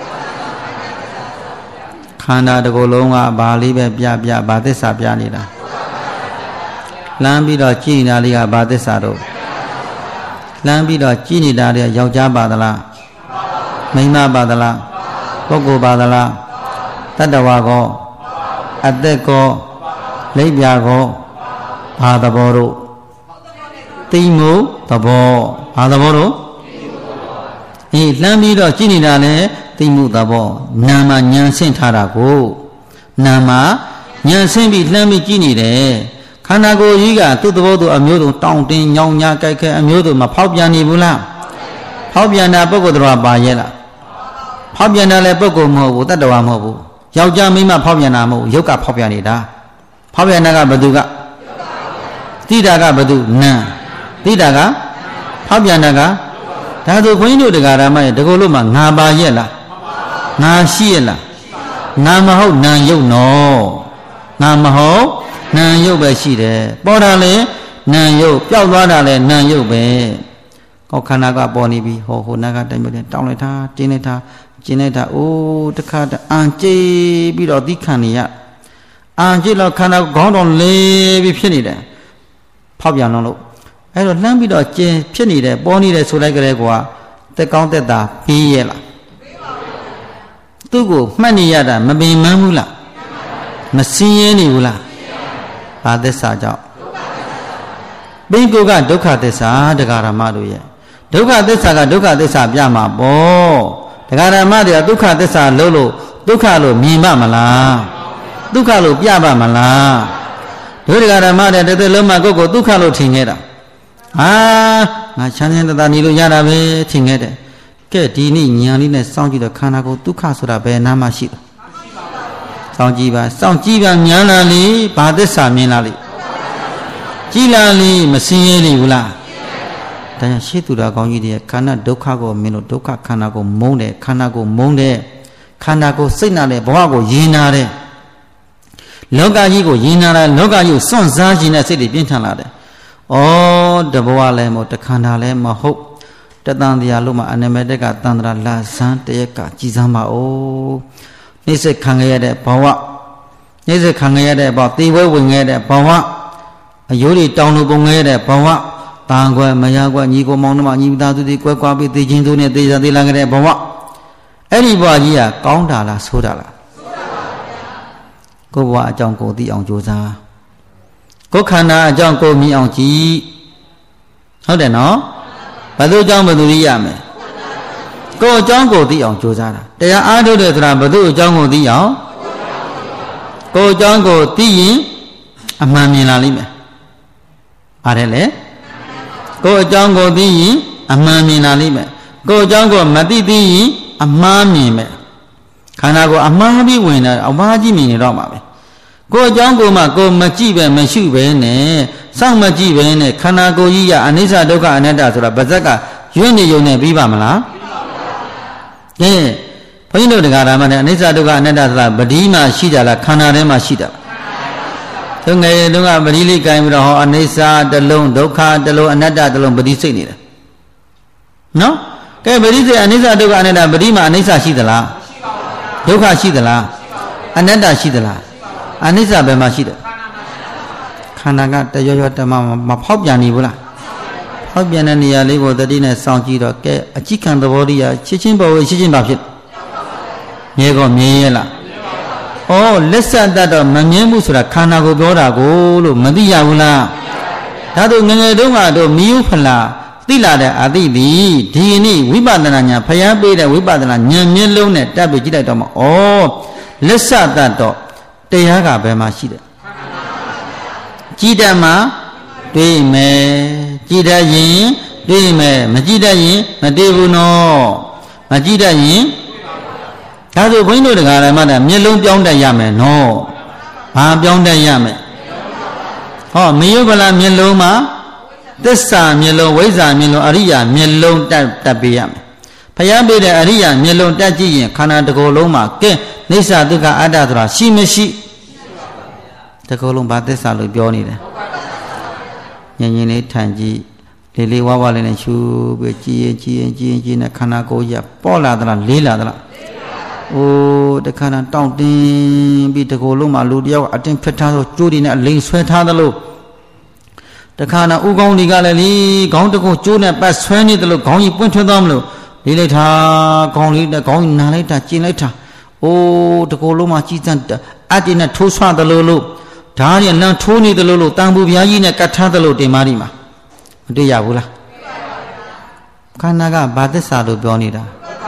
ခန္ဓာတစ်ခုလုံးကဘာလေးပဲပြဘာသစ္စာပြနေတာလမ်းပြီးတော့ကြည့်နေတာလေးကဘာသစ္စာတို့လမ်းပြီးတော့ကြည်နေတာတဲ့ယောက်ျားပါသလားမိန်းမပါသလားပုဂ္ဂိုလ်ပါသလားတတ္တဝါကောအသက်ကောလိပ်ပြာကောဘာသဘောတို့သိမှုသဘောဘာသဘောတို့လှမ်းပြီးတော့ကြည်နေတာလေသိမှုသဘောနာမဉာဏ်ဆင့်ထားတာကိုနာမဉာဏ်ဆင့်ပြီးလှမ်းပြီးကြည်နေတယ်ခန္ဓာကိုယ်ကြီးကသူ့သဘောသူအမျိုးစုံတောင့်တင်းညောင်းညာကြိုက်ခဲအမျိုးစုံမဖောက်ပြန်နေဘူးလားဖောက်ပြန်တာပုဂ္ဂိုလ်တော်ပါရဲ့လားဖောက်ပြန်တာလည်းပုဂ္ဂိုလ်မဟုတ်ဘူးတတ္တဝါမဟုတ်ဘူးယောက်ျားမိန်းမဖောက်ပြန်တာမဟုတ်ရုပ်ကဖောက်ပြန်နေတာဖောက်ပြန်တာကဘသူကတိတာကဘသူနံတိတာကဖောက်ပြန်တာကဒါဆိုခွင်းတို့တရားဓမ္မရဲ့တကူလို့မှငါပါရဲ့လားငါရှိရဲ့လားငါမဟုတ်နံရုပ်နော်ငါမဟုတ်နံရုပ်ပဲရှိတယ်ပေါ်တာလေနံရုပ်ပျောက်သွားတာလေနံရုပ်ပဲကောက်ခန္ဓာကပေါ်နေပြီဟောနာကတိုင်ပြန်တောင်းလိုက်တာကျင်းလိုက်တာအိုးတခါတအံကြိပြီးတော့သိခံနေရအံကြိတော့ခန္ဓာခေါင်းတော်လေးပြီးဖြစ်နေတယ်ဖောက်ပြန်လို့အဲ့တော့လှမ်းပြီးတော့ကျင်းဖြစ်နေတယ်ပေါ်နေတယ်ဆိုလိုက်ကြတဲ့ကွာတက်ကောင်းတက်တာပြီးရဲ့လားသူ့ကိုမှတ်နေရတာမပင်မန်းဘူးလားမစင်းရဲနေဘူးလားဘာသစ္စာကြောင့်ဘိက္ခုကဒုက္ခသစ္စာတရားဓမ္မတို့ရဲ့ဒုက္ခသစ္စာကဒုက္ခသစ္စာပြမှာပေါ့တရားဓမ္မတွေကဒုက္ခသစ္စာလို့ဒုက္ခလို့မြင်ပါမလားဒုက္ခလို့ပြပါမလားတို့တရားဓမ္မတွေတသက်လုံးမှာကိုယ့်ကိုဒုက္ခလို့ထင်ခဲ့တာငါချမ်းသာတာနေလို့ရတာပဲထင်ခဲ့တယ်ကဲဒီနေ့ဉာဏ်လေးနဲ့စောင့်ကြည့်တော့ခန္ဓာကိုယ်ဒုက္ခဆိုတာဘယ်နာမှရှိတယ်စောင့်ကြည့်ပါဉာဏ်လာလေဘာသစ္စာမြင်လာလေကြည်လာလေမစင်းရဲလေဘူးလားဒါကြောင့်ရှေ့သူတော်ကောင်းကြီးတွေခန္ဓာဒုက္ခကိုမြင်လို့ဒုက္ခခန္ဓာကိုမုန်းတယ်ခန္ဓာကိုမုန်းတယ်ခန္ဓာကိုစိတ်နာတယ်ဘဝကိုယဉ်နာတယ်လောကကြီးကိုယဉ်နာတယ်လောကကြီးကိုစွန့်စားခြင်းနဲ့စိတ်တွေပြင်းထန်လာတယ်တဘဝလည်းမဟုတ်တခန္ဓာလည်းမဟုတ်တတန်တရားလို့မှအနမတက်ကတန်ត្រာလာဇန်တရက်ကကြည်စမ်းပါဦးနှိစ္စခံရတဲ့ဘဝနှိစ္စခံရတဲ့ဘဝသေဝဲဝင်ရတဲ့ဘဝအယိုးတွေတောင်းလို့ပုံရတဲ့ဘဝတန်ခွဲမရခွဲညီကိုမောင်နှမညီသားသူတွေကွဲကွာပြီးသိချင်းသူနဲ့သိစားသိလာကြတဲ့ဘဝအဲ့ဒီဘဝကြီးကကောင်းတာလားဆိုးတာလားဆိုးတာပါဗျာကိုယ်ဘဝအကြောင်းကိုသိအောင်ကြိုးစားကိုယ်ခန္ဓာအကြောင်းကိုမြင်အောင်ကြည့်ဟုတ်တယ်နော်ဘယ်သူအကြောင်းဘယ်သူသိရမယ်ကိုယ်အကြောင်းကိုသိအောင်ကြိုးစားတာတရားအားထုတ်တယ်ဆိုတာဘယ်သူအကြောင်းကိုသိအောင်ကိုယ်အကြောင်းကိုသိရင်အမှန်မြင်လာလိမ့်မယ်ပါတယ်လေကိုယ်အကြောင်းကိုသိရင်အမှန်မြင်လာလိမ့်မယ်ကိုယ်အကြောင်းကိုမသိသိရင်အမှားမြင်မယ်ခန္ဓာကိုအမှားပြီးဝင်တာအမှားကြီးမြင်နေတော့မှာပဲကိုယ်အကြောင်းကိုမှကိုယ်မကြည့်ပဲမရှုပဲနဲ့စောင့်မကြည့်ပဲနဲ့ခန္ဓာကိုယ်ကြီးရအနိစ္စဒုက္ခအနတ္တဆိုတာဗဇက်ကရွံ့နေုံနဲ့ပြီးပါမလားပြီးပါပါဘုရားဘုန်းကြီးတို့တရားဓမ္မနဲ့အနိစ္စဒုက္ခအနတ္တဆိုတာဗတိမှရှိကြလားခန္ဓာထဲမှာရှိတာသူငယ်တုန်းကပရိလိကင်ပြီးတော့ဟောအနိစ္စတစ်လုံးဒုက္ခတစ်လုံးအနတ္တတစ်လုံးပฏิစိတ်နေတယ်နော်ကဲပฏิစိတ်အနိစ္စဒုက္ခအနတ္တပฏิမှာအနိစ္စရှိသလားမရှိပါဘူးဒုက္ခရှိသလားအနတ္တရှိသလားအနိစ္စဘယ်မှာရှိတယ်ခန္ဓာကတရောရောတမမဖောက်ပြန်နေဘူးလားဖောက်ပြန်တဲ့နေရာလေးကိုတတိနဲ့စောင့်ကြည့်တော့ကဲအကြည့်ခံသဘောတရားချစ်ချင်းဘဝချစ်ချင်းပါဖြစ်မြဲကောမြဲရဲ့လားလက်ဆက်တတ်တော့မမြင်ဘူးဆိုတာခန္ဓာကိုပြောတာကိုလို့မသိရဘူးလားဒါတို့ငငယ်တုန်းကတော့မိယုဖလာသိလာတဲ့အသိသည်ဒီနေ့ဝိပဿနာဉာဏ်ဖျားပေးတဲ့ဝိပဿနာဉာဏ်မျက်လုံးနဲ့တက်ပြီးကြည့်လိုက်တော့မှလက်ဆက်တတ်တော့တရားကဘယ်မှာရှိတယ်ကြည်တတ်မှာတွေးမယ်ကြည်တတ်ရင်တွေးမယ်မကြည်တတ်ရင်မတွေးဘူးနော်မကြည်တတ်ရင်ဒါဆိုဘုန်းကြီးတို့တရားဓမ္မတာမျက်လုံးပြောင်းတတ်ရမယ်နော်ဘာပြောင်းတတ်ရမယ်မေယုဗလာမျက်လုံးမှာသစ္စာမျက်လုံးဝိဇ္ဇာမျက်လုံးအရိယာမျက်လုံးတက်ပေးရမယ်ဖျားပေးတဲ့အရိယာမျက်လုံးတက်ကြည့်ရင်ခန္ဓာတစ်ကိုယ်လုံးမှာကဲနိစ္စဒုက္ခအတ္တဆိုတာရှိမရှိတစ်ကိုယ်လုံးဘာသစ္စာလို့ပြောနေတယ်ညင်ညင်လေးထိုင်ကြည့်လေးလေးဝါးဝါးလေးနဲ့ရှုပြီးကြည်ရင်နဲ့ခန္ဓာကိုယ်ရပေါ်လာသလားလေးလာသလားတခါတည်းတောင့်တင်းပြီးတကိုယ်လုံးမှာလူတယောက်အတင်းဖက်ထားသောကြိုးတွေနဲ့အလိမ်ဆွဲထားသလိုတခါတည်းဥကောင်းတွေကလည်းလေခေါင်းတကုတ်ကြိုးနဲ့ပတ်ဆွဲနေတယ်လို့ခေါင်းကြီးပွင့်ထွက်သွားမလို့လေးလိုက်တာခေါင်းလေးနဲ့ခေါင်းကြီးနာလိုက်တာကျင်လိုက်တာတကိုယ်လုံးမှာကြီးစံအတင်းနဲ့ထိုးဆွတယ်လို့ဓာတ်ရလမ်းထိုးနေတယ်လို့တန်ဘူးပြားကြီးနဲ့ကတ်ထားတယ်လို့တင်မာဒီမှာမတွေ့ရဘူးလားခန္ဓာကဘာသစ္စာလို့ပြောနေတာ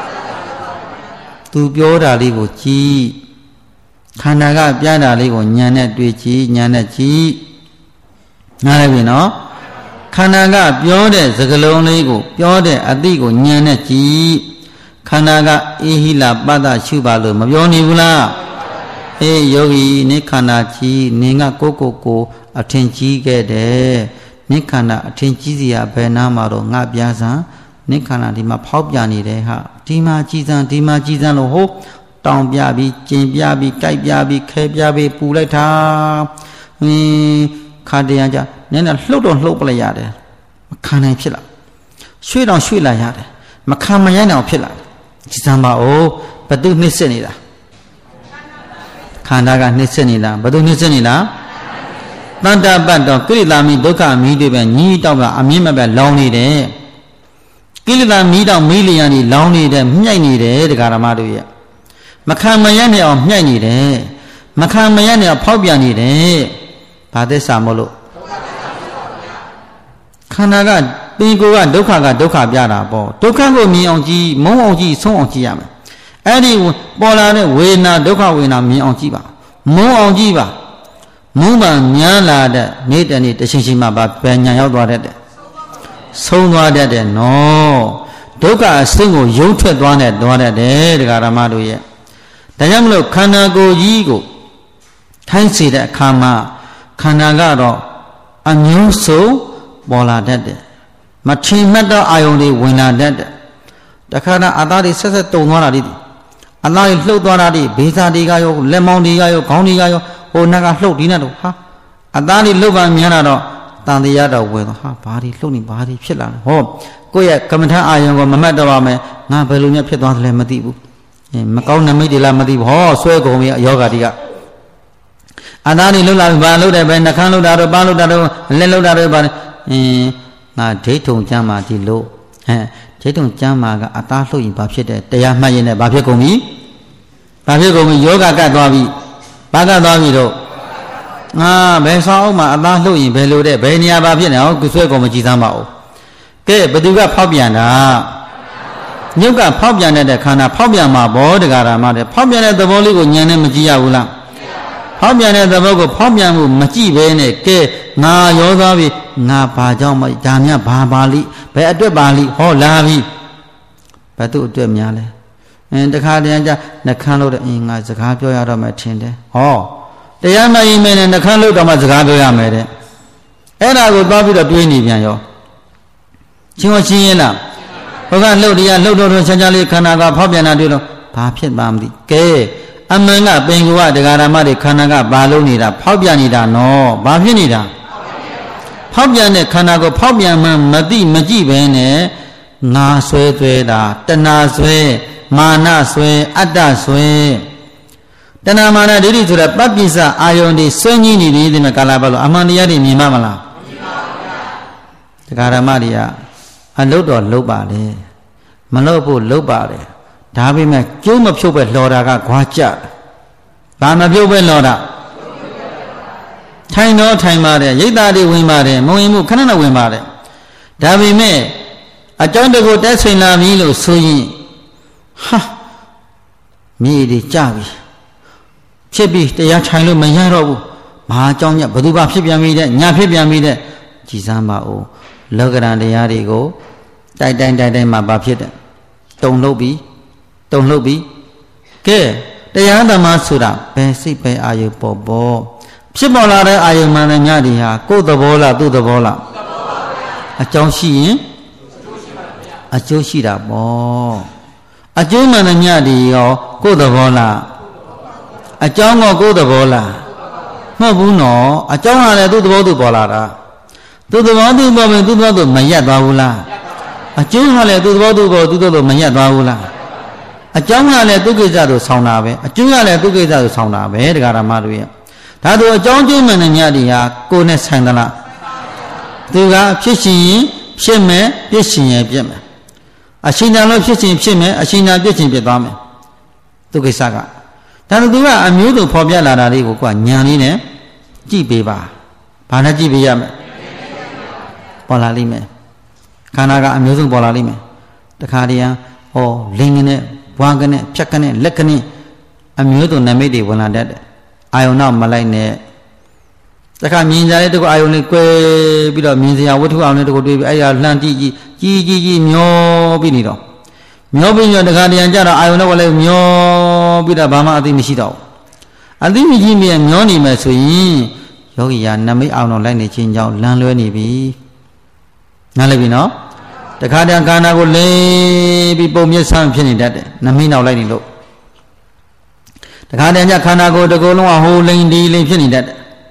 သူပြောတာလေးကိုကြည်ခန္ဓာကပြတာလေးကိုဉာဏ်နဲ့တွေ့ကြည့်ဉာဏ်နဲ့ကြည့်နားလည်ပြီနော်ခန္ဓာကပြောတဲ့စကားလုံးလေးကိုပြောတဲ့အသိကိုဉာဏ်နဲ့ကြည့်ခခန္ဓာကအေဟိလပတ္တရှုပါလို့မပြောနေဘူးလားအေးယောဂီနိခန္ဓာကြီးနင်ကကိုအထင်ကြီးခဲ့တယ်နိခန္ဓာအထင်ကြီးစီရဘယ်နာမှာတော့ငါပြားစံနိခန္ဓာဒီမှာဖောက်ပြနေတယ်ဟာဒီမှာကြည်စံလို့ဟိုတောင်ပြပြီးကျင်ပြပြီးကြိုက်ပြပြီးခဲပြပြီးပူလိုက်တာခါတရားကြနည်းနည်းလှုပ်တော့လှုပ်ပလိုက်ရတယ်မခံနိုင်ဖြစ်လာရွှေ့တော့ရွှေ့လာရတယ်မခံမရနိုင်အောင်ဖြစ်လာကြည်စံပါဦးဘသူနှိမ့်စစ်နေတာခန္ဓာကနှိမ့်စစ်နေတာဘသူနှိမ့်စစ်နေတာတတ္တပတ်တော့ကိလေသာမီဒုက္ခမီတွေပဲညီးတောက်ကအမြင့်မပဲလောင်းနေတယ်ကိလေသာမီတောက်မီလျံနေလောင်းနေတယ်မြှိုက်နေတယ်တရားဓမ္မတို့ရဲ့မခံမရနဲ့အောင်မြှိုက်နေတယ်မခံမရနဲ့အောင်ဖောက်ပြန်နေတယ်ဘာသစ္စာမို့လို့ခန္ဓာကပင်ကိုယ်ကဒုက္ခပြတာပေါ့ဒုက္ခကိုမြင်အောင်ကြည့်မုန်းအောင်ကြည့်ဆုံးအောင်ကြည့်ရမယ်အဲ့ဒီပေါ်လာတဲ့ဝေဒနာဒုက္ခဝေဒနာမြင်အောင်ကြည့်ပါမုန်းအောင်ကြည့်ပါမုန်းပါများလာတဲ့နေ့တနေ့တချိန်ချိန်မှာပဲညာရောက်သွားတတ်တယ်ဆုံးသွားတတ်တယ်နော်ဒုက္ခအစိမ့်ကိုယုံထွက်သွားတဲ့သွားတတ်တယ်တရားဓမ္မတို့ရဲ့ဒါကြောင့်မလို့ခန္ဓာကိုယ်ကြီးကိုထိုင်းစေတဲ့အခါမှာခန္ဓာကတော့အမျိုးစုံပေါ်လာတတ်တယ်မထင်မှတ်တော့အာယုန်တွေဝင်လာတတ်တယ်တခါတော့အသားတွေဆက်ဆက်တုံသွားတာဒီအသားတွေလှုပ်သွားတာဒီဘေးစားတွေကရောလက်မောင်းတွေကရောခေါင်းတွေကရောဟိုနက်ကလှုပ်ဒီနဲ့တော့ဟာအသားတွေလှုပ်ပါများတာတော့တန်တရားတော့ဝင်တော့ဟာဘာတွေလှုပ်နေဘာတွေဖြစ်လာလဲဟောကိုယ့်ရဲ့ကမ္မထာအာယုံကိုမမှတ်တော့ပါမယ်ငါဘယ်လိုများဖြစ်သွားသလဲမသိဘူးမကောင်းနမိတ်တွေလားမသိဘူးဟောဆွဲကုန်ပြီယောဂတိကအသားတွေလှုပ်လာပြီဘာလှုပ်တယ်ပဲနှခမ်းလှုပ်တာတော့ပါလှုပ်တာတော့လက်လှုပ်တာတော့ဘာငါဒိဋ္ဌုံကျမ်းမာဒီလို့ဒိဋ္ဌုံကျမ်းမာကအသားလှုပ်ရင်ဘာဖြစ်တယ်တရားမှတ်ရင်လည်းဘာဖြစ်ကုန်ပြီယောဂကတ်သွားပြီဘာကတ်သွားပြီတော့ငါဘယ်ဆောင်အောင်မှာအသားလှုပ်ရင်ဘယ်လိုတဲ့ဘယ်နေရာဘာဖြစ်နေအောင်ဆွဲကုန်မကြည်စမ်းပါဦးကဲဘသူကဖောက်ပြန်တာညုတ်ကဖောက်ပြန်တဲ့ခန္ဓာဖောက်ပြန်မှာဘောတရားဓမ္မတဲ့ဖောက်ပြန်တဲ့သဘောလေးကိုဉာဏ်နဲ့မကြည့်ရဘူးလားဖောက်ပြန်တဲ့သဘောကိုဖောက်ပြန်မှုမကြည့်ဘဲနဲ့ကဲငါရောသွားပြီငါဘာကြောင့်မဒါမြဘာပါလိဘယ်အတွက်ပါလိဟောလာပြီဘယ်သူအတွက်များလဲတခါတည်းကျနှခမ်းလို့တဲ့ငါစကားပြောရတော့မှထင်တယ်ဟောတရားမရင်မဲနဲ့နှခမ်းလို့တော့မှစကားပြောရမယ်တဲ့အဲ့ဒါကိုသွားပြီးတော့တွေးနေပြန်ရောချင်းရင်လားဘုရားလှုပ်တရားလှုပ်တော့ချာလေးခန္ဓာကဖောက်ပြန်တာတွေ့လို့ဘာဖြစ်မှမသိကဲအမှန်ကပင်ကိုယ်ကတရားဓမ္မတွေခန္ဓာကဘာလို့နေတာဖောက်ပြန်နေတာနော်ဘာဖြစ်နေတာဖောက်ပြန်တဲ့ခန္ဓာကိုဖောက်ပြန်မှမသိမကြည့်ပဲနဲ့ငါဆွဲတာတဏှာဆွဲမာနဆွဲအတ္တဆွဲတဏှာမာနဒိဋ္ဌိဆိုတဲ့ပပ္ပိစအာယုန်တွေဆွဲညင်းနေတယ်ဒီမှာကာလပတ်လို့အမှန်တရားတွေမြင်မှမလားမမြင်ပါဘူးတရားဓမ္မတွေကအလုတ်တော်လုတ်ပါလေမလုတ်ဖို့လုတ်ပါတယ်ဒါပေမဲ့ကျိုးမဖြုတ်ပဲလှော်တာကခွာကြဘာမဖြုတ်ပဲလှော်တာထိုင်တော့ထိုင်ပါတယ်ရိတ်သားတွေဝင်ပါတယ်မဝင်ဘူးခဏခဏဝင်ပါတယ်ဒါပေမဲ့အကြောင်းတကူတက်ဆွင်လာပြီလို့ဆိုရင်ဟာမြေတွေကြပြီဖြစ်ပြီးတရားထိုင်လို့မရတော့ဘူးဘာအကြောင်းညဘသူဘာဖြစ်ပြန်ပြီတဲ့ညာဖြစ်ပြန်ပြီတဲ့ကြည်စမ်းပါဦးလောကရန်တရားတွေကိုတိုက်တိုင်းမှာဘာဖြစ်တယ်တုံလှုပ်ပြီးကဲတရားဓမ္မဆိုတာဘယ်စိတ်ပဲအာယုပေါ်ဖြစ်ပေါ်လာတဲ့အာယုမှန်တဲ့ညတွေဟာကိုယ်သဘောလားသူ့သဘောလားအကြောင်းရှိရင်အကျိုးရှိတာပေါ့အကျိုးမှန်တဲ့ညတွေရောကိုယ်သဘောလားအကြောင်းကကိုယ်သဘောလားမဟုတ်ဘူးနော်အကြောင်းကလည်းသူ့သဘောသူပေါ်လာတာသူ့သဘောသူပေါ်မယ်သူ့သဘောသူမရက်သွားဘူးလားအကျိုးကလည်းသူ့သဘောသူပေါ်သူ့သဘောသူမရက်သွားဘူးလားအကြောင်းကလည်းသူ့ကိစ္စသူဆောင်တာပဲအကျိုးကလည်းသူ့ကိစ္စသူဆောင်တာပဲတရားဓမ္မတို့ရဲ့ဒါတို့အကြောင်းကျိုးမှန်တဲ့ညတွေဟာကိုယ်နဲ့ဆိုင်သလားသူကဖြစ်ရှင်ရင်ဖြစ်မယ်ပြစ်ရှင်ရင်ပြစ်မယ်အရှင်တန်လို့ဖြစ်ရှင်ဖြစ်မယ်အရှင်တန်ပြစ်ရှင်ပြစ်သွားမယ်သူကိစ္စကဒါတို့သူကအမျိုးစုံဖော်ပြလာတာလေးကိုကညံလေးနဲ့ကြည့်ပေးပါဘာနဲ့ကြည့်ပေးရမလဲပေါ်လာလိမ့်မယ်ခန္ဓာကအမျိုးစုံပေါ်လာလိမ့်မယ်တခါတည်းဟောလင်းကနေဘွားကနေဖြတ်ကနေလက်ကနေအမျိုးစုံနမိတ်တွေဝင်လာတတ်တယ်အာယုံတော့မလိုက်နဲ့တခါမြင်ကြတဲ့တကူအာယုံလေးကွဲပြီးတော့မြင်စရာဝတ္ထုအောင်လေးတကူတွေးပြီးအဲ့ဒါလှမ်းကြည့်မျောပြီးနေတော့မျောပြီးတခါတရံကြတော့အာယုံတော့လည်းမျောပြီးတော့ဘာမှအသိမရှိတော့အသိမရှိမြဲမျောနေမယ်ဆိုရင်ယောဂီယာနမိတ်အောင်တော့လိုက်နေခြင်းကြောင့်လမ်းလွဲနေပြီနားလည်ပြီနော်တခါတရံခန္ဓာကိုလိမ်ပြီးပုံမြင့်ဆန်းဖြစ်နေတတ်တယ်နမိတ်နောက်လိုက်နေလို့တခါတည်းကျခန္ဓာကိုယ်တစ်ကိုယ်လုံးကဟိုလိန်ဒီလိန်ဖြစ်နေတတ်တယ်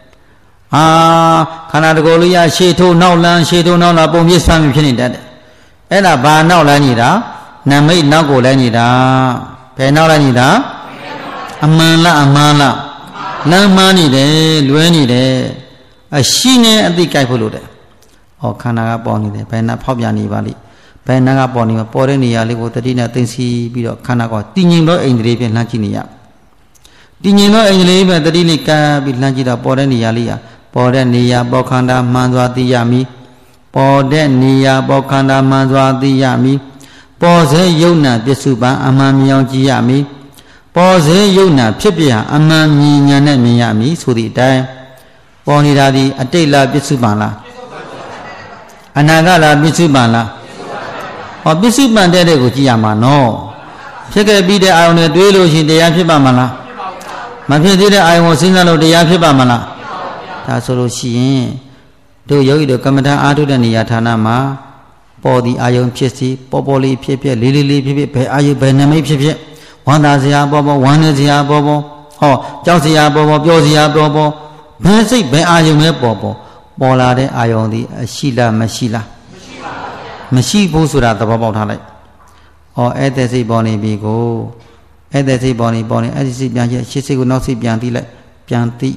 ခန္ဓာတစ်ကိုယ်လေးရရှေ့ထိုးနောက်လန်းရှေ့ထိုးနောက်လာပုံပြဆမ်းဖြစ်နေတတ်တယ်အဲ့ဒါဘာနောက်လန်းနေတာနမိတ်နောက်ကိုလဲနေတာဘယ်နောက်လဲနေတာအမှန်လားအမှန်လားလမ်းမှန်းနေတယ်လွဲနေတယ်အရှိနဲ့အသိကြိုက်ဖို့လို့တယ်ခန္ဓာကပေါ်နေတယ်ဘယ်နှဖောက်ပြန်နေပါလိဘယ်နှကပေါ်နေမှာပေါ်တဲ့နေရာလေးကိုတတိနဲ့သိသိပြီးတော့ခန္ဓာကတည်ငြိမ်သောအိန္ဒြေဖြင့်လှမ်းကြည့်နေရတည်ငြိမ်သောအိန္ဒြေပဲတတိလေးကပ်ပြီးလှမ်းကြည့်တော့ပေါ်တဲ့နေရာလေးပေါ်တဲ့နေရာပေါ်ခန္ဓာမှန်စွာသိရမည်ပေါ်တဲ့နေရာပေါ်ခန္ဓာမှန်စွာသိရမည်ပေါ်စေယုံနာပစ္စုပန်အမှန်မြောင်ကြည့်ရမည်ပေါ်စေယုံနာဖြစ်ပြအမှန်မြင်ညာနဲ့မြင်ရမည်ဆိုသည့်အတိုင်းပေါ်နေတာဒီအတိတ်လားပစ္စုပန်လားအနာဂတ်လားပစ္စုပန်လားပစ္စုပန်တဲ့ကိုကြည့်ရမှာနော်ဖြစ်ခဲ့ပြီးတဲ့အာယုန်တွေတွေးလို့ရှိရင်တရားဖြစ်ပါမလားမဖြစ်သေးတဲ့အာယုန်ကိုစဉ်းစားလို့တရားဖြစ်ပါမလားဒါဆိုလို့ရှိရင်တို့ယောဂီတို့ကမ္မထာအားထုတ်တဲ့နေရာဌာနမှာပေါ်ဒီအာယုန်ဖြစ်စီပေါ်ပေါ်လေးဖြစ်ဖြစ်လေးလေးလေးဖြစ်ဖြစ်ဘယ်အာယုန်ဘယ်နမိတ်ဖြစ်ဖြစ်ဝမ်းသာစရာပေါ်ပေါ်ဝမ်းနေစရာပေါ်ပေါ်ကြောက်စရာပေါ်ပေါ်ပျော်စရာပေါ်ပေါ်ဘယ်စိတ်ဘယ်အာယုန်ပဲပေါ်ပေါ်ပေါ်လာတဲ့အာယုန်ဒီရှိလားမရှိလားမရှိဘူးဆိုတာသဘောပေါက်ထားလိုက်အဲ့တဲ့စိတ်ပေါ်နေပြီကိုအဲ့တဲ့စိတ်ပေါ်နေအဲ့ဒီစိတ်ပြန်ချက်ရှေ့စိတ်ကိုနောက်စိတ်ပြန်သိလိုက်ပြန်သိ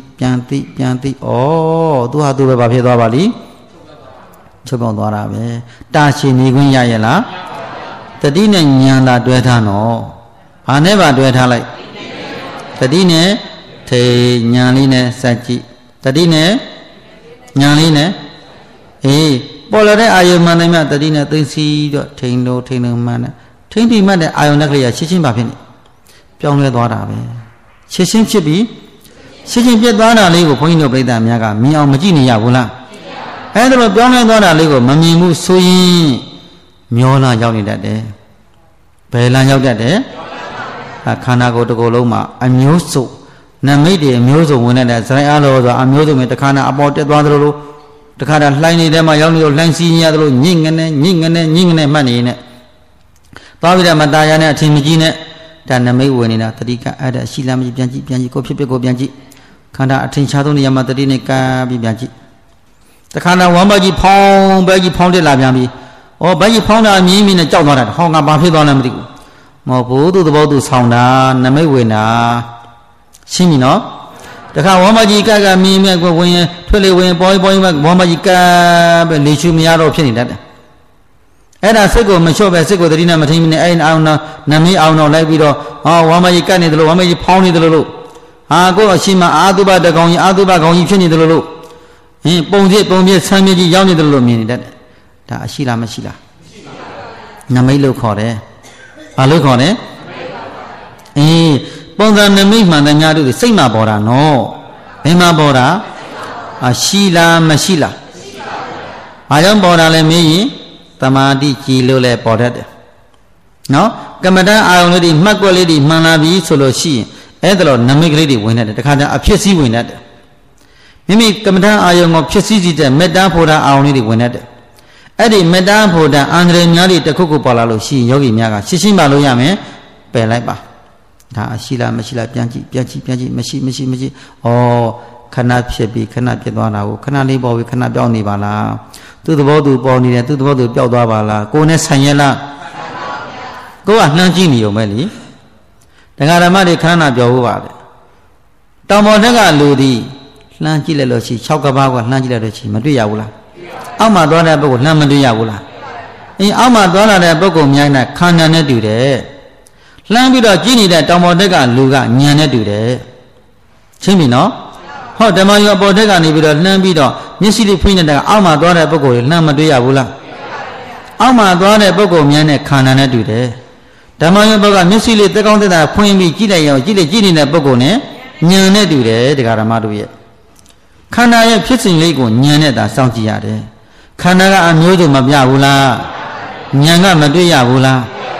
သူဟာသူပဲဘာဖြစ်သွားပါလိချုပ်ပေါက်သွားတာပဲတာရှည်နေခွင့်ရရဲ့လားတတိနဲ့ဉာဏ်သာတွဲထားနော်ဘာနဲ့ပါတွဲထားလိုက်တတိနဲ့ထေဉာဏ်လေးနဲ့စัจကြည့်တတိနဲ့ဉာဏ်လေးနဲ့ပေါ်လာတဲ့အာယုံမှန်တယ်မြတတိနဲ့သိသိတော့ထိန်လို့မှန်တယ်ထိန်ပြီးမှတ်တဲ့အာယုံနဲ့ကလေးကရှင်းပါဖြစ်နေပြောင်းလဲသွားတာပဲရှင်းဖြစ်ပြီးရှင်းပြတ်သွားတာလေးကိုဘုန်းကြီးတို့ပြိဿများကမြင်အောင်မကြည့်နေရဘူးလားအဲ့ဒါလိုပြောင်းလဲသွားတာလေးကိုမမြင်ဘူးဆိုရင်မျောလာရောက်နေတတ်တယ်ဘယ်လမ်းရောက်တတ်တယ်ခန္ဓာကိုယ်တစ်ကိုယ်လုံးမှာအမျိုးစုံနမိတ်တွေအမျိုးစုံဝင်တဲ့ဇိုင်းအားလို့ဆိုအမျိုးစုံနဲ့တခါနဲ့အပေါ်တက်သွားသလိုတခါတည်းလှိုင်းနေတဲ့မှာရောက်နေလို့လှိုင်းစီးနေရသလိုညင်ငနဲ့မှတ်နေနဲ့သွားပြီးတော့မตายရနဲ့အထင်မကြီးနဲ့ဒါနမိတ်ဝင်နေတာတတိကအဲ့ဒါရှိလားမကြည့်ပြန်ကြည့်ကိုဖြစ်ကိုပြန်ကြည့်ခန္ဓာအထင်ရှားဆုံးနေရာမှာတတိနဲ့ကပ်ပြီးပြန်ကြည့်တခါတည်းဝမ်းပါကြီးဖောင်းပဲကြီးဖောင်းတက်လာပြန်ပြီဘဲကြီးဖောင်းတာအမြင်နဲ့ကြောက်သွားတာဟောငါဘာဖြစ်သွားလဲမသိဘူးမဟုတ်ဘူးသူသဘောသူဆောင်းတာနမိတ်ဝင်တာရှင်းပြီနော်တခါဝမ်းမကြီးကမြင်းမြတ်ကိုဝင်ထွက်လေဝင်ပေါ်ဝမ်းမကြီးကပဲလေရှုမရတော့ဖြစ်နေတတ်တယ်အဲ့ဒါစိတ်ကိုမလျှော့ပဲစိတ်ကိုတတိနဲ့မထိန်နဲ့အဲ့အောင်တော့နမိတ်အောင်တော့လိုက်ပြီးတော့ဝမ်းမကြီးကနေတယ်လို့ဝမ်းမကြီးဖောင်းနေတယ်လို့ကိုယ်အရှိမအာသုဘတကောင်ကြီးအာသုဘကောင်ကြီးဖြစ်နေတယ်လို့ပုံပြဆမ်းမြေကြီးရောက်နေတယ်လို့မြင်နေတတ်တယ်ဒါအရှိလားမရှိလားနမိတ်လို့ခေါ်တယ်ဘာလို့ခေါ်လဲပုံစံနမိတ်မှန်တဲ့များတို့စိတ်မှာပေါ်တာနော်ဘယ်မှာပေါ်တာရှိလားမရှိလားဘာကြောင့်ပေါ်တာလဲမင်းရင်တမာတိကြည်လို့လဲပေါ်တတ်တယ်နော်ကမ္မဋ္ဌာန်းအာယုံလေးတွေမှတ်ကွက်လေးတွေမှန်လာပြီဆိုလို့ရှိရင်အဲ့ဒါလို့နမိတ်ကလေးတွေဝင်တတ်တယ်တခါတည်းအဖြစ်စည်းဝင်တတ်တယ်မိမိကမ္မဋ္ဌာန်းအာယုံကိုဖြစ်စည်းစီတဲ့မေတ္တာဖို့တာအာယုံလေးတွေဝင်တတ်တယ်အဲ့ဒီမေတ္တာဖို့တာအန္တရာယ်များတွေတစ်ခုခုပေါ်လာလို့ရှိရင်ယောဂီများကရှင်းပါလို့ရမယ်ပယ်လိုက်ပါဒါရှိလားမရှိလားပြန်ကြည့်မရှိခဏဖြစ်ပြီးခဏပြတ်သွားတာကိုခဏလေးပေါ်ပြီးခဏပြောင်းနေပါလားသူ့သဘောသူပေါ်နေတယ်သူ့သဘောသူပျောက်သွားပါလားကိုယ်နဲ့ဆိုင်ရလားကိုယ်ကနှမ်းကြည့်နေုံပဲလေတရားဓမ္မတွေခန္ဓာပြောဖို့ပါတယ်တောင်ပေါ်ထက်ကလူသည်လှမ်းကြည့်လိုက်လို့ရှိ6ကဘာကလှမ်းကြည့်လိုက်လို့ရှိမတွေ့ရဘူးလားအောက်မှာသွားတဲ့ပုဂ္ဂိုလ်လှမ်းမတွေ့ရဘူးလားအောက်မှာသွားလာတဲ့ပုဂ္ဂိုလ်များနဲ့ခန္ဓာနဲ့တူတယ်လှမ်းပြီးတော့ကြည့်နေတဲ့တောင်ပေါ်တက်ကလူကဉာဏ်နဲ့တူတယ်ရှင်းပြီနော်ဓမ္မယောပေါ်တက်ကနေပြီးတော့လှမ်းပြီးတော့မျက်စိလေးဖွင့်နေတဲ့အောက်မှာသွားတဲ့ပုဂ္ဂိုလ်တွေလှမ်းမတွေ့ရဘူးလားအောက်မှာသွားတဲ့ပုဂ္ဂိုလ်များနဲ့ခန္ဓာနဲ့တူတယ်ဓမ္မယောဘောကမျက်စိလေးတက်ကောင်းတက်တာဖွင့်ပြီးကြည့်လိုက်ရောကြည့်နေတဲ့ပုဂ္ဂိုလ်နဲ့ဉာဏ်နဲ့တူတယ်တရားဓမ္မတို့ရဲ့ခန္ဓာရဲ့ဖြစ်စဉ်လေးကိုဉာဏ်နဲ့သာစောင့်ကြည့်ရတယ်ခန္ဓာကအမျိုးစုံမပြဘူးလားဉာဏ်ကမတွေ့ရဘူးလား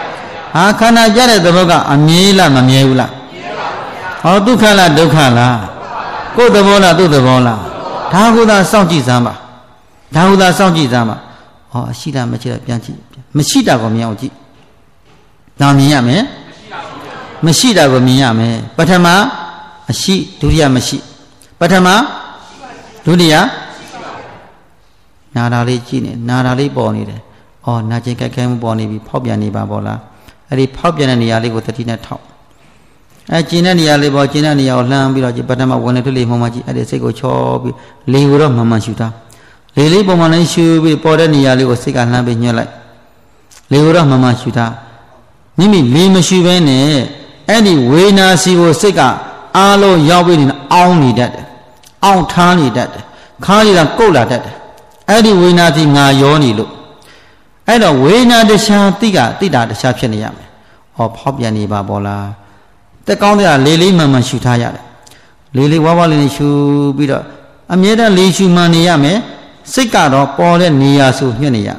ခန္ဓာကြတဲ့သဘောကအမြဲလားမမြဲဘူးလားဟောဒုက္ခလားဒုက္ခလားကိုယ်သဘောလားသူ့သဘောလားဒါဟုသာစောင့်ကြည့်စမ်းပါဒါဟုသာစောင့်ကြည့်စမ်းပါဟောရှိတာမရှိတာပြန်ကြည့်မရှိတာကိုမြင်အောင်ကြည့်ဒါမြင်ရမယ်မရှိတာကိုမြင်ရမယ်ပထမအရှိဒုတိယမရှိပထမဒုတိယနာတာလေးကြည့်နေနာတာလေးပေါ်နေတယ်ဩနာကျင်ကြိုက်ခဲမှုပေါ်နေပြီဖောက်ပြန်နေပါပေါ့လားအဲ့ဒီဖောက်ပြန်တဲ့နေရာလေးကိုတတိနဲ့ထောက်ကျင်တဲ့နေရာလေးပေါ်ကျင်တဲ့နေရာကိုလှမ်းပြီးတော့ပထမဝင်လေထွက်လေမှမှကြည့်အဲ့ဒီစိတ်ကိုချောပြီးလေကိုတော့မှန်မှန်ရှူတာလေလေးပုံမှန်လေးရှူပြီးပေါ်တဲ့နေရာလေးကိုစိတ်ကလှမ်းပြီးညှက်လိုက်လေကိုတော့မှန်မှန်ရှူတာမိမိလေမရှူဘဲနဲ့အဲ့ဒီဝေနာစီကိုစိတ်ကအားလုံးရောက်ပြီးနေအောင်းနေတတ်တယ်အောင်းထားနေတတ်တယ်ခါးရည်ကကုတ်လာတတ်တယ်အဲ့ဒီဝေနာစီငါရောနေလို့အဲ့တော့ဝေနာတခြားတိတာတခြားဖြစ်နေရမယ်ဟောဖောက်ပြန်နေပါဘောလားတက်ကောင်းတဲ့လေလေးမှန်မှန်ရှူထားရတယ်လေလေးဝါးဝါးလေးနဲ့ရှူပြီးတော့အမြဲတမ်းလေရှူမှန်နေရမယ်စိတ်ကတော့ပေါ်တဲ့နေရာဆိုညှက်နေရ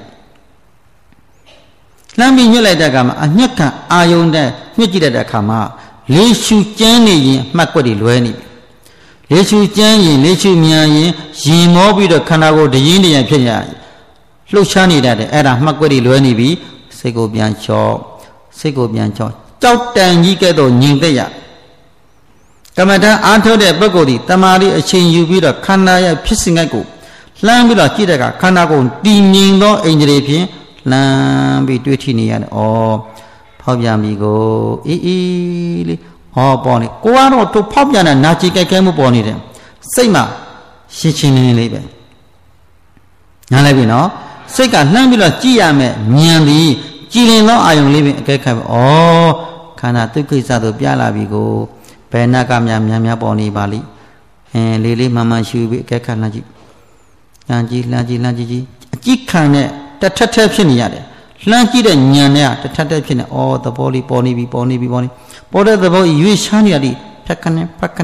လှမ်းပြီးညှက်လိုက်တဲ့အခါမှာအညက်ကအာယုံတဲ့ညှက်ကြည့်တဲ့အခါမှာလေရှူကျန်းနေရင်မှတ်ကွက်တွေလွဲနေပြီလေရှူကျန်းရင်လေရှူမြန်ရင်ရင်မောပြီးတော့ခန္ဓာကိုယ်တရင်တရံဖြစ်ရလှုပ်ရှားနေတတ်တယ်အဲ့ဒါမှတ်ကွက်တွေလွဲနေပြီစိတ်ကိုပြန်ချောစိတ်ကိုပြန်ချောကြောက်တန်ကြီးကဲ့သို့ညင်သက်ရကမ္မဋ္ဌာန်းအားထုတ်တဲ့ပုဂ္ဂိုလ်ဒီတမာရီအချိန်ယူပြီးတော့ခန္ဓာရဲ့ဖြစ်စဉ်ကိုလှမ်းပြီးတော့ကြည့်တဲ့အခါခန္ဓာကိုယ်တည်ငြိမ်သောအိန္ဒြေဖြင့်လှမ်းပြီးတွေးထိနေရတယ်။ဩဖောက်ပြန်ပြီကိုအေးလေးဟောပေါ်နေကိုကတော့သူဖောက်ပြန်တဲ့နာကျင်ကြိုက်ခဲမှုပေါ်နေတယ်။စိတ်မှာရှင်းရှင်းလင်းလင်းလေးပဲ။နားလည်ပြီနော်။စိတ်ကလှမ်းပြီးတော့ကြည့်ရမယ်ဉာဏ်သည်ကြည်လင်သောအာယုံလေးပင်အကဲခတ်ပဲ။ဩခန္ဓာဒုက္ခိစ္စသို့ပြလာပြီကိုဘယ်နာကများပေါ်နေပါလိ။လေးလေးမှန်မှန်ရှူပြီးအကဲခတ်လှမ်းကြည့်။လှမ်းကြည့်အကြည့်ခံတဲ့တထက်ထက်ဖြစ်နေရတယ်လှမ်းကြည့်တဲ့ဉာဏ်နဲ့တထက်ထက်ဖြစ်နေသဘောလေးပေါ်နေပြီပေါ်တဲ့သဘောရွေးရှားနေရသည်ဖက်ကနေ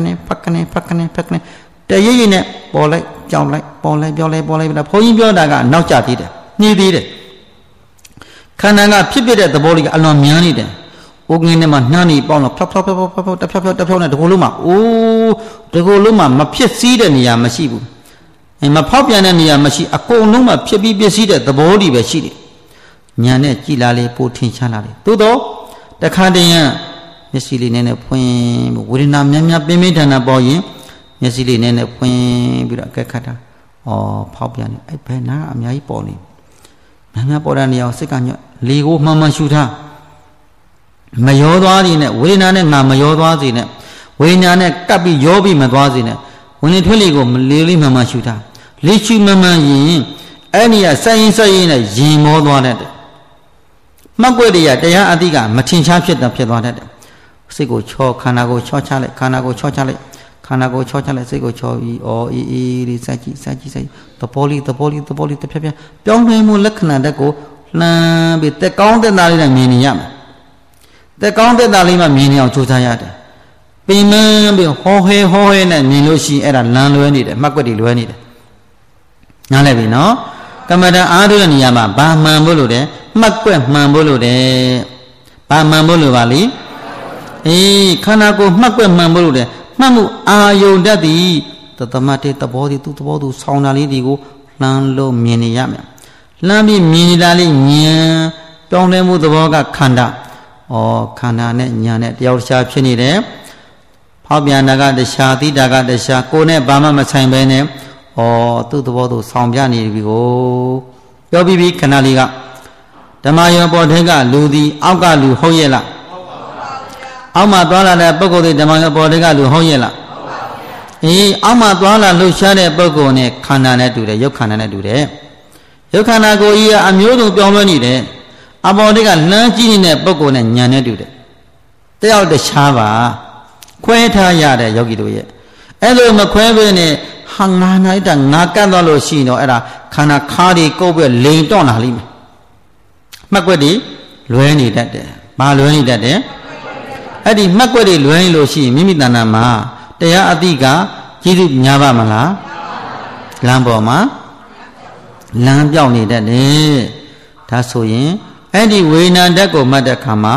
တရရနဲ့ပေါ်လိုက်ကြောင်လိုက်ပေါ်လိုက်ပြောလိုက်ဘုန်းကြီးပြောတာကနောက်ကျသေးတယ်နှီးသေးတယ်ခန္ဓာကဖြစ်တဲ့သဘောလေးကအလွန်များနေတယ်အိုးငင်းထဲမှာနှမ်းနေပေါင်းတော့ဖြောက်နဲ့တကူလုံးမှာမဖြစ်စည်းတဲ့နေရာမရှိဘူးမဖောက်ပြန်တဲ့နေရာမရှိအကုန်လုံးမှာဖြစ်ပြီးပစ္စည်းတဲ့သဘောတည်းပဲရှိတယ်ညာနဲ့ကြည်လာလေပိုထင်ရှားလာလေသို့တော့တခါတည်းမျက်စိလေးနဲ့ဖွင့်ဝေဒနာများပြင်းထန်ပေါ်ရင်မျက်စိလေးနဲ့ဖွင့်ပြီးတော့အကဲခတ်တာဖောက်ပြန်နေအဲ့ဘယ်နာအများကြီးပေါ်နေများပေါ်တဲ့နေရာကိုစိတ်ကညွတ်လေကိုမှန်မှန်ရှူထားမရောသွားသည်နဲ့ဝေဒနာနဲ့ငါမရောသွားစေနဲ့ဝေဒနာနဲ့ကပ်ပြီးရောပြီးမသွားစေနဲ့ဝင်လေထွက်လေကိုလေးမှန်မှန်ရှူထားလေရှူမှန်မှန်ရင်အဲ့ဒီကစိုင်းနဲ့ရင်မောသွားတတ်တယ်မှတ်ွက်တွေကတရားအတိကမထင်ရှားဖြစ်သွားတတ်တယ်စိတ်ကိုချောခန္ဓာကိုချောချလိုက်ခန္ဓာကိုချောချလိုက်စိတ်ကိုချောပြီးအေးလေးစိုက်ကြည့်သဘောလေးတစ်ဖြည်းပြောင်းလဲမှုလက္ခဏာတက်ကိုလှမ်းပြီးတက်ကောင်းတက်သားလေးနဲ့မြင်နေရမယ်တက်ကောင်းတက်သားလေးမှမြင်နေအောင်ကြိုးစားရတယ်ပင်မပြီးဟောဟဲနဲ့မြင်လို့ရှိရင်အဲ့ဒါလမ်းလွဲနေတယ်မှတ်ွက်တွေလွဲနေတယ်နားလည်ပြီနော်ကမ္မဋ္ဌာန်းအားထုတ်တဲ့နေရာမှာဘာမှန်ဖို့လို့တယ်မှတ်ွက်မှန်ဖို့လို့တယ်ဘာမှန်ဖို့လို့ပါလိခန္ဓာကိုယ်မှတ်ွက်မှန်ဖို့လို့တယ်မှတ်မှုအာယုန်တတ်သည်သမတ်တဲ့သဘောသူသဘောသူဆောင်းတာလေးတွေကိုလှမ်းလို့မြင်နေရမယ်လှမ်းပြီးမြင်နေတာလေးဉာဏ်ပြောင်းလဲမှုသဘောကခန္ဓာခန္ဓာနဲ့ဉာဏ်နဲ့တယောက်တခြားဖြစ်နေတယ်ဖောက်ပြန်တာကတခြားသိတာကတခြားကိုယ်နဲ့ဘာမှမဆိုင်ပဲနဲ့သူ့သဘောသူဆောင်ပြနေပြီကိုပြောပြီးခဏလေးကဓမ္မယောပေါ်ထဲကလူသည်အောက်ကလူဟုတ်ရဲ့လားအောက်မှာသွားလာတဲ့ပုဂ္ဂိုလ်တွေဓမ္မယောပေါ်ထဲကလူဟုတ်ရဲ့လားအောက်မှာသွားလာလှုပ်ရှားတဲ့ပုဂ္ဂိုလ်နဲ့ခန္ဓာနဲ့တူတယ်ရုပ်ခန္ဓာနဲ့တူတယ်ရုပ်ခန္ဓာကိုယ်ကြီးကအမျိုးစုံပြောင်းလဲနေတယ်အပေါ်တွေကလှမ်းကြည့်နေတဲ့ပုဂ္ဂိုလ်နဲ့ဉာဏ်နဲ့တူတယ်တယောက်တခြားပါခွဲထားရတဲ့ယောဂီတို့ရဲ့အဲ့လိုမခွဲဘဲနဲ့ဟာငါနိုင်တာငါကတ်သွားလို့ရှိရင်တော့အဲ့ဒါခန္ဓာခါးတွေကုတ်ပြီးလိန်တော့လာလိမ့်မယ်မှတ်ွက်တွေလွဲနေတတ်တယ်ဘာလွဲနေတတ်တယ်အဲ့ဒီမှတ်ွက်တွေလွဲနေလို့ရှိရင်မိမိတဏ္ဍာမှာတရားအတိကကျေးဇူးများပါမလားလမ်းပေါ်မှာလမ်းပြောင်းနေတတ်တယ်ဒါဆိုရင်အဲ့ဒီဝေဒနာဓာတ်ကိုမှတ်တဲ့အခါမှာ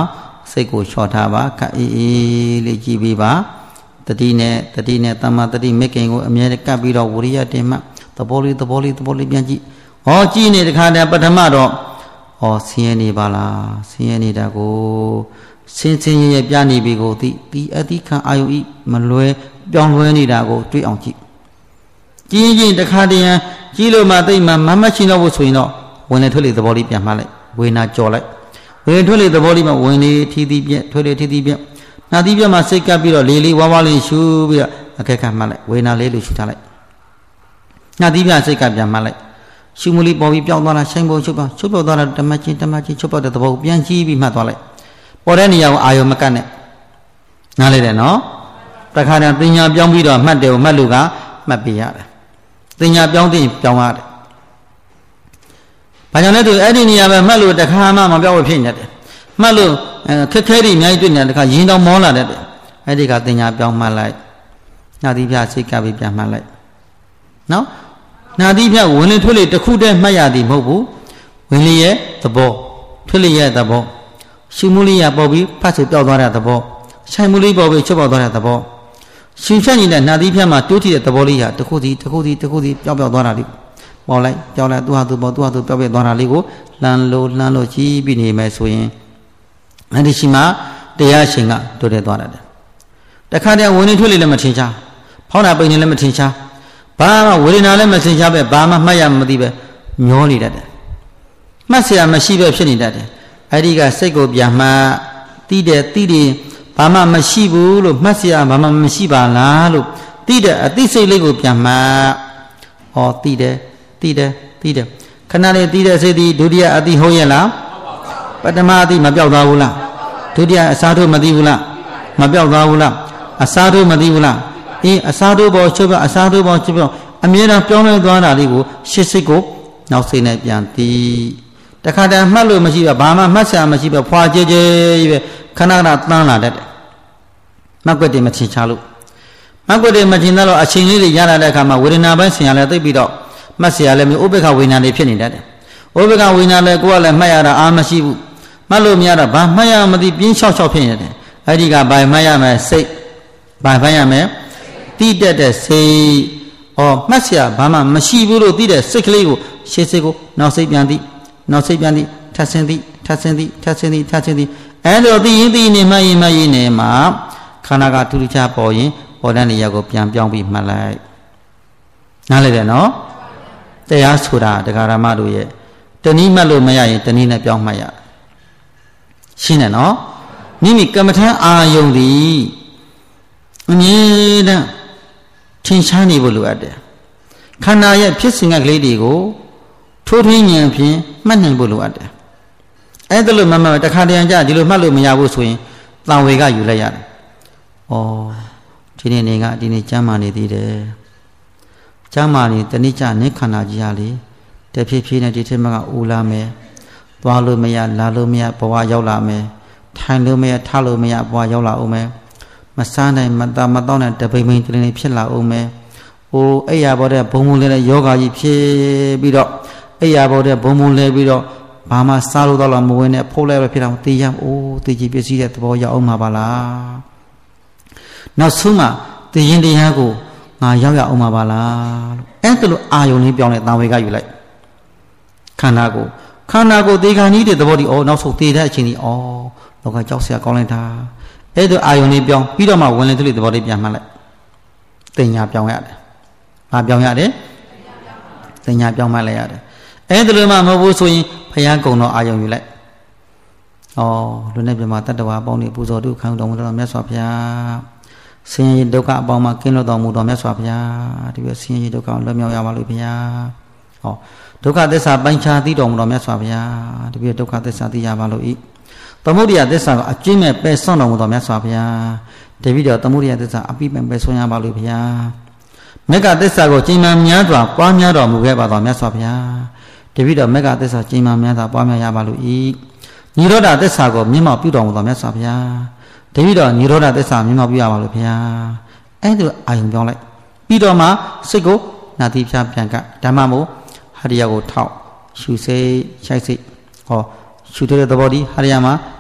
စိတ်ကိုလျှော့ထားပါခက်အေးလေးကြည့်ပြီးပါတတိနဲ့တမ္မာတတိမေခင်ကိုအမြဲကပ်ပြီးတော့ဝိရိယတင်မှသဘောလေးပြန်ကြည့်ဟောကြည့်နေတခါတည်းပထမတော့ဟောဆင်းရဲနေပါလားဆင်းရဲနေတာကိုဆင်းရဲပြနေပြီကိုဒီအတိခံအာယုဤမလွဲပြောင်းလွဲနေတာကိုတွေးအောင်ကြည့်ကြီးတခါတည်းကြီးလို့မှသိမှမမချင်းတော့ဘူးဆိုရင်တော့ဝင်လေထွက်လေသဘောလေးပြန်မှလိုက်ဝေနာကြော်လိုက်ဝင်ထွက်လေသဘောလေးမှာဝင်လေထီးပြက်ထွက်လေထီးပြက်နာသီးပြက်မှာစိတ်ကပ်ပြီးတော့လေးဝါလေးရှူပြီးတော့အခက်ခတ်မှလိုက်ဝေနာလေးလို့ရှူထားလိုက်နာသီးပြစိတ်ကပ်ပြန်မှလိုက်ရှူမလေးပေါ်ပြီးပြောင်းသွားတာဆိုင်ပုံချုပ်ပြောက်သွားတာတမချင်းချုပ်ပြောက်တဲ့သဘောကိုပြန်ကြည့်ပြီးမှတ်သွားလိုက်ပေါ်တဲ့နေရာကိုအာယုံမကတ်နဲ့နားလေတယ်နော်တခါတည်းပညာပြောင်းပြီးတော့မှတ်တယ်ကိုမှတ်လို့ကမှတ်ပြရတယ်ပညာပြောင်းသိရင်ပြောင်းရတယ်ဘာကြောင့်လဲဆိုအဲ့ဒီနေရာပဲမှတ်လို့တခါမှမပြောင်းဖြစ်နေတယ်မှတ်လို့ခက်ခဲတွေအများကြီးတွေ့နေတယ်တခါရင်တောင်မောလာတယ်အဲ့ဒီကပညာပြောင်းမှတ်လိုက်နာသီးပြစိတ်ကပ်ပြီးပြန်မှတ်လိုက်နော်နာသီးပြဝင်လေထွက်လေတစ်ခုတည်းမှတ်ရသည်မဟုတ်ဘူးဝင်လေရဲ့သဘောထွက်လေရဲ့သဘောရှုမှုလေးရပေါ်ပြီးဖတ်ဆိုပြောက်သွားတဲ့သဘောဆိုင်မှုလေးပေါ်ပြီးချုပ်ပေါက်သွားတဲ့သဘောရှင်ဖြတ်နေတဲ့နာသီးဖြတ်မှာတိုးထီတဲ့သဘောလေးဟာတစ်ခုစီပြောက်သွားတာလေးပေါ်လိုက်ပြောက်လိုက်သူ့ဟာသူပေါ်သူ့ဟာသူပြောက်သွားတာလေးကိုလှမ်းလို့ကြည့်ပြီးနေမယ်ဆိုရင်အဲ့ဒီရှိမှတရားရှင်ကတိုးတက်သွားတယ်တခါတည်းဝင်နေထွက်လေလည်းမထင်ရှားဖောင်းတာပိန်နေလည်းမထင်ရှားဘာမှဝေဒနာလည်းမထင်ရှားပဲဘာမှမှတ်ရမသိပဲမျောနေတတ်တယ်မှတ်เสียမရှိပဲဖြစ်နေတတ်တယ်အဲ့ဒီကစိတ်ကိုပြန်မှတိတယ်ဘာမှမရှိဘူးလို့မှတ်เสียဘာမှမရှိပါလားလို့တိတယ်အသိစိတ်လေးကိုပြန်မှဟောတိတယ်ခဏလေးတိတဲ့စိတ်ဒီဒုတိယအသိဟုတ်ရဲ့လားပထမအသိမပြောက်သွားဘူးလားဒုတိယအစားထိုးမသိဘူးလားမပြောက်သွားဘူးလားအစားထိုးမသိဘူးလားအေးအစားထိုးပေါ်ချုပ်အစားထိုးပေါ်ချုပ်အမြဲတမ်းပြောင်းလဲသွားတာလေးကိုရှစ်စိတ်ကိုနောက်စိတ်နဲ့ပြန်သိတခါတည်းမှတ်လို့မရှိပါဘာမှမှတ်စရာမရှိပဲဖွာကြဲပဲခဏတန်းလာတတ်တယ်မှတ်ွက်တွေမထင်ရှားလို့မှတ်ွက်တွေမထင်တော့အချိန်လေးတွေရလာတဲ့အခါမှာဝေဒနာပိုင်းဆင်ရလဲသိပြီးတော့မှတ်စရာလည်းမျိုးဥပေက္ခဝေဒနာတွေဖြစ်နေတတ်တယ်ဥပေက္ခဝေဒနာလည်းကိုယ်ကလည်းမှတ်ရတာအားမရှိဘူးမှတ်လို့မရတော့ဘာမှတ်ရမသိပြင်းလျှောက်ဖြစ်နေတယ်အဲ့ဒီကဘာမှတ်ရမယ်စိတ်ဘာမှတ်ရမယ်တိတက်တဲ့စိတ်မှတ်စရာဘာမှမရှိဘူးလို့သိတဲ့စိတ်ကလေးကိုရှေ့စိတ်ကိုနောက်စိတ်ပြန်သိထပ်ဆင်းသည်အဲ့လိုသိရင်နေမှရင်နေမှာခန္ဓာကထူးခြားပေါ်ရင်ပေါ်တဲ့နေရာကိုပြန်ပြောင်းပြီးမှတ်လိုက်နားလည်တယ်နော်တရားဆိုတာတရားဓမ္မတို့ရဲ့တနည်းမှတ်လို့မရရင်တနည်းနဲ့ပြောင်းမှတ်ရရှင်းတယ်နော်မိမိကမ္မထအာယုံသည်အမြဲတမ်းထင်ရှားနေဖို့လိုအပ်တယ်ခန္ဓာရဲ့ဖြစ်စဉ်ကလေးတွေကိုထိုးထွင်းဉာဏ်ဖြင့်မှတ်နိုင်ဖို့လိုအပ်တယ်အဲ့ဒါလို့မတခါတည်းကြာဒီလိုမှတ်လို့မရဘူးဆိုရင်တန်ဝေကယူလိုက်ရတယ်ဒီနေ့ကျမ်းမာနေသေးတယ်ကျမ်းမာနေတဏှိကြနေခန္ဓာကြီးဟာလေတဖြည်းဖြည်းနဲ့ဒီထက်မှကအိုလာမယ်သွားလို့မရလာလို့မရဘဝရောက်လာမယ်ထိုင်လို့မရထလို့မရဘဝရောက်လာအောင်မယ်မစားနိုင်မတော့နဲ့တပိမိန်တလင်းဖြစ်လာအောင်မယ်အဲ့ရပေါ်တဲ့ဘုံဘုံလေးနဲ့ယောဂါကြီးဖြစ်ပြီးတော့အဲ့ရပေါ်တဲ့ဘုံဘုံလဲပြီးတော့ဘာမှစားလို့တော့မဝင်နဲ့ဖုတ်လဲပဲဖြစ်အောင်တေးရတေးကြည့်ပစ္စည်းတဲ့သဘောရောက်အောင်မှာပါလားနောက်ဆုံးမှတေးရင်တရားကိုငါရောက်ရအောင်မှာပါလားလို့အဲ့ဒါလိုအာယုန်လေးပြောင်းလဲတာဝေကယူလိုက်ခန္ဓာကိုတေခါနီးတဲ့သဘောဒီနောက်ဆုံးတေးတဲ့အချိန်ဒီလောကကြောက်စရာကောင်းလိုက်တာအဲ့ဒါအာယုန်လေးပြောင်းပြီးတော့မှဝင်လေတဲ့သဘောလေးပြန်မှတ်လိုက်တင်ညာပြောင်းရတယ်ဘာပြောင်းရတယ်တင်ညာပြောင်းမှတ်လိုက်ရတယ်အဲ့ဒါလိုမှမဟုတ်ဘူးဆိုရင်ဘုရားကုံတော်အာယုံယူလိုက်လူနဲ့ပြမတတ္တဝါအပေါင်းတွေပူဇော်တုခံတော်မူတော်မြတ်စွာဘုရားဆင်းရဲဒုက္ခအပေါင်းမှာကင်းလွတ်တော်မူတော်မြတ်စွာဘုရားဒီပဲဆင်းရဲဒုက္ခလွတ်မြောက်ရပါလို့ဘုရားဒုက္ခသစ္စာပိုင်းခြားသိတော်မူတော်မြတ်စွာဘုရားဒီပဲဒုက္ခသစ္စာသိရပါလို့ဤသမုဒိယသစ္စာကိုအကျဉ်းမဲ့ပယ်ဆွတော်မူတော်မြတ်စွာဘုရားတပိတော့သမုဒိယသစ္စာအပိပယ်ပယ်ဆွရပါလို့ဘုရားမေဃသစ္စာကိုကျင့်မှန်များစွာပွားများတော်မူခဲ့ပါတော်မြတ်စွာဘုရားတပိတော့မေဃသစ္စာကျင့်မှန်များစွာပွားများရပါလို့ဤနိရောဓသစ္စာကိုမြင့်မောက်ပြုတော်မူတော်မြတ်စွာဘုရားတပိတော့နိရောဓသစ္စာမြင့်မောက်ပြုရပါလို့ဘုရားအဲ့ဒါအာယုံပြောင်းလိုက်ပြီးတော့မှစိတ်ကိုနာတိဖြာပြန်ကဓမ္မမို့ဟရိယကိုထောက်ရှုစိတ်ရှိုက်စိတ်ရှုတဲ့သဘောဒီဟရိယမှာ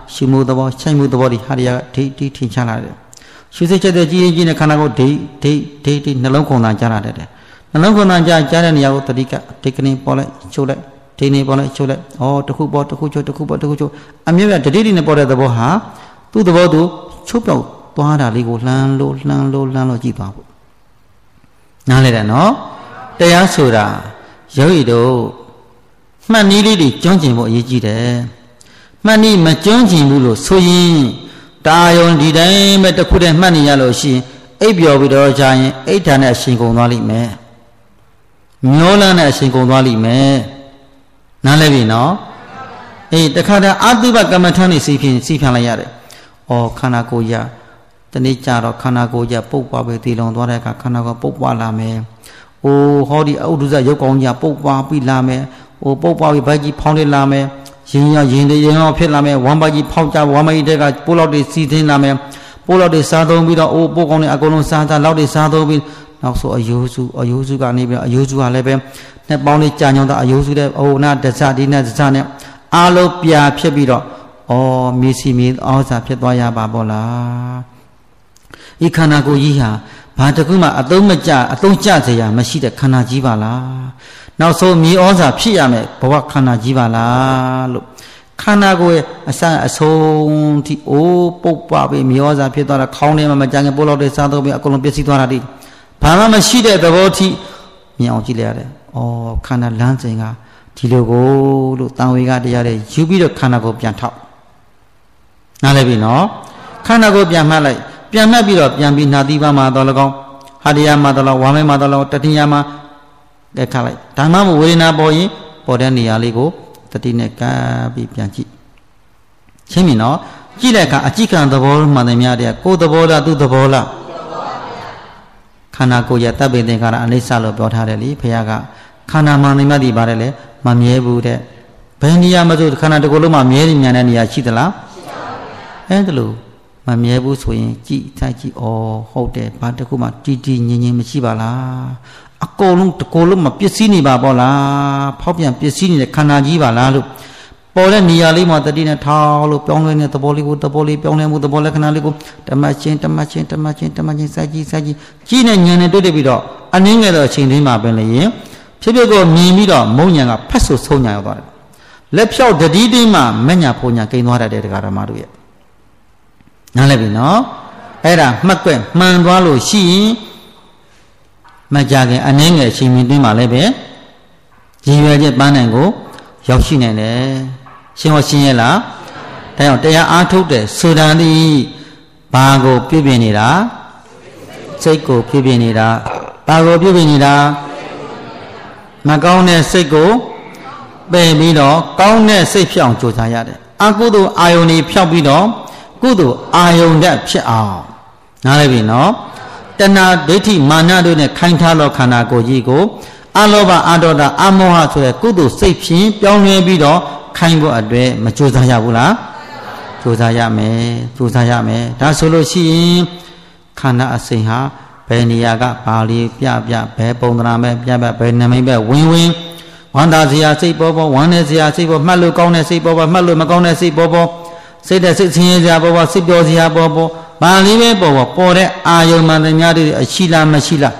ရှိမှုသဘောချိုက်မှုသဘောတွေဟာတွေကဒိဋ္ဌိထင်ရှားလာတယ်ရှုစိတ်ချက်တဲ့ကြီးကြီးနဲ့ခန္ဓာကိုယ်ဒိဋ္ဌိနှလုံးခုန်တာကြားလာတယ်နှလုံးခုန်တာကြားတဲ့နေရာကိုတတိကဒိဋ္ဌိပေါ်လိုက်ချုပ်လိုက်ဒိဋ္ဌိပေါ်လိုက်ချုပ်လိုက်တခုပေါ်တခုချုပ်တခုပေါ်တခုချုပ်အမြဲတမ်းဒိဋ္ဌိနဲ့ပေါ်တဲ့သဘောဟာသူ့သဘောသူချုပ်ပြောက်သွားတာလေးကိုလှမ်းလို့ကြည့်သွားဖို့နားလဲတယ်နော်တရားဆိုတာယောဂီတို့မှတ်နည်းလေးတွေကျွမ်းကျင်ဖို့အရေးကြီးတယ်မှတ်နည်းမကျွမ်းကျင်ဘူးလို့ဆိုရင်တာယုံဒီတိုင်းပဲတစ်ခုတည်းမှတ်နေရလို့ရှိရင်အိပ်ပျော်ပြီးတော့ကြာရင်အိဋ္ဌာနဲ့အရှင်ကုန်သွားလိမ့်မယ်မျောလန်းနဲ့အရှင်ကုန်သွားလိမ့်မယ်နားလဲပြီနော်တခါတည်းအတုပကမ္မထမ်းနေစီဖြန်လိုက်ရတယ်ခန္ဓာကိုယ်ရတနေ့ကြတော့ခန္ဓာကိုယ်ရပုတ်ပွားပဲတည်လုံသွားတဲ့အခါခန္ဓာကိုယ်ပုတ်ပွားလာမယ်ဟောဒီအဥဒုဇရုပ်ကောင်းကြီးပုတ်ပွားပြီးလာမယ်ပုတ်ပွားပြီးဗိုက်ကြီးဖောင်းနေလာမယ်ရင်ရောဖြစ်လာမယ်ဝမ်းပါကြီးဖောက်ကြဝမ်းမကြီးတဲ့ကပိုးလောက်တွေစီးသင်းလာမယ်ပိုးလောက်တွေစားသုံးပြီးတော့ပိုးကောင်းတွေအကုန်လုံးစားလောက်တွေစားသုံးပြီးနောက်ဆိုအယိုးစုကနေပြီးအယိုးစုကလည်းပဲနှစ်ပေါင်းလေးကြာညောင်းတာအယိုးစုတဲ့နာဒဇဒီနဲ့ဒဇနဲ့အားလုံးပြာဖြစ်ပြီးတော့မြေစီမြေဩဇာဖြစ်သွားရပါပေါ့လားဤခန္ဓာကိုယ်ကြီးဟာဘာတခုမှအသုံးကျစရာမရှိတဲ့ခန္ဓာကြီးပါလားနောက်ဆုံးမြေဩဇာဖြစ်ရမယ်ဘဝခန္ဓာကြီးပါလားလို့ခန္ဓာကိုယ်အစအဆုံးထိပုတ်ပွားပြီးမြေဩဇာဖြစ်သွားတာခေါင်းထဲမှာမကြမ်းပိုးလောက်တွေစားတော့ပြီးအကုန်လုံးပျက်စီးသွားတာဒီဘာမှမရှိတဲ့သဘောထိမြင်အောင်ကြည့်လိုက်ရတယ်ခန္ဓာလမ်းစဉ်ကဒီလိုကိုလို့တန်ဝေကတရားတွေယူပြီးတော့ခန္ဓာကိုယ်ပြန်ထောက်နားလည်ပြီနော်ခန္ဓာကိုယ်ပြန်မှတ်လိုက်ပြန်မှတ်ပြီးတော့ပြန်ပြီးနာတိပါမှာတော့၎င်းဟာတရားမှာတော့ဝါမဲမှာတော့တတိယမှာတက်ခါလိုက်ဒါမှမဟုတ်ဝေဒနာပေါ်ရင်ပေါ်တဲ့နေရာလေးကိုတတိနဲ့ကပ်ပြီးပြန်ကြည့်ရှင်းပြီနော်ကြည့်တဲ့အခါအကြည့်ခံသဘောမှန်တယ်များတဲ့ကိုယ်သဘောလားသူ့သဘောလားခန္ဓာကိုယ်ရဲ့တပ်ပိသင်္ခါရအနိစ္စလို့ပြောထားတယ်လေဘုရားကခန္ဓာမှန်တယ်များဒီပါတယ်လေမမြဲဘူးတဲ့ဘယ်နေရာမှာဆိုခန္ဓာတစ်ခုလုံးမှာမြဲနေမြန်တဲ့နေရာရှိသလားအဲ့ဒါလို့မမြဲဘူးဆိုရင်ကြည့်ထိုက်ကြည့်ဟုတ်တယ်ဘာတစ်ခုမှတီးငြင်းမရှိပါလားအကုန်လုံးတစ်ကိုယ်လုံးမပစ္စည်းနေပါပေါ့လားဖောက်ပြန်ပစ္စည်းနေတဲ့ခန္ဓာကြီးပါလားလို့ပေါ်တဲ့နေရာလေးမှာတတိနဲ့ထောင်းလို့ပြောင်းလဲတဲ့သဘောလေးကိုပြောင်းလဲမှုသဘောလက္ခဏာလေးကိုဓမ္မချင်းစိုက်ကြည့်ကြီးနဲ့ဉာဏ်နဲ့တွေ့ပြီးတော့အနည်းငယ်တော့အချိန်လေးမှာပဲလေရင်ဖြစ်ကိုမြင်ပြီးတော့မုံဉာဏ်ကဖတ်ဆိုဆုံးညာရောက်သွားတယ်လက်ဖြောက်တတိတိမှမညာဖုံညာကိန်းသွားတတ်တဲ့တရားဓမ္မတို့ရဲ့နားလည်ပြီနော်အဲ့ဒါမှတ်ကွက်မှန်သွားလို့ရှိရင်မကြခင်အနည်းငယ်အချိန်မြင့်တွင်းမှာလည်းပဲရည်ရွယ်ချက်ပန်းနိုင်ကိုရောက်ရှိနိုင်တယ်ရှင်းရဲ့လားဒါကြောင့်တရားအားထုတ်တဲ့ဆိုတာဒီဘာကိုပြုပြင်နေတာစိတ်ကိုပြုပြင်နေတာဘာကိုပြုပြင်နေတာမကောင်းတဲ့စိတ်ကိုပယ်ပြီးတော့ကောင်းတဲ့စိတ်ဖြစ်အောင်ကြိုးစားရတယ်အကုသိုလ်အာယုန်တွေဖြောက်ပြီးတော့ကုသိုလ်အာယုန်တက်ဖြစ်အောင်နားလည်ပြီနော်တဏှာဒိဋ္ဌိမာနတို့နဲ့ခိုင်းထားသောခန္ဓာကိုယ်ကြီးကိုအလောဘအဒေါသအမောဟဆိုတဲ့ကုသိုလ်စိတ်ဖြင့်ပြောင်းလဲပြီးတော့ခိုင်းဖို့အတွက်မကြိုးစားရဘူးလားကြိုးစားရမယ်ဒါဆိုလို့ရှိရင်ခန္ဓာအစိမ်ဟာဘယ်နေရာကဘာလေးပြဘယ်ပုံသဏ္ဍာန်ပဲပြဘယ်နမိတ်ပဲဝင်ဝမ်းသာစရာစိတ်ပေါ်ဝမ်းနေစရာစိတ်ပေါ်မှတ်လို့ကောင်းတဲ့စိတ်ပေါ်မှတ်လို့မကောင်းတဲ့စိတ်ပေါ်စိတ်တဲ့စိတ်ဆင်းရဲစရာပေါ်စိတ်ပျော်စရာပေါ်ဘာလေးပဲပေါ်တဲ့အာယုံမှန်တဲ့များတွေအရှိလားမရှိလား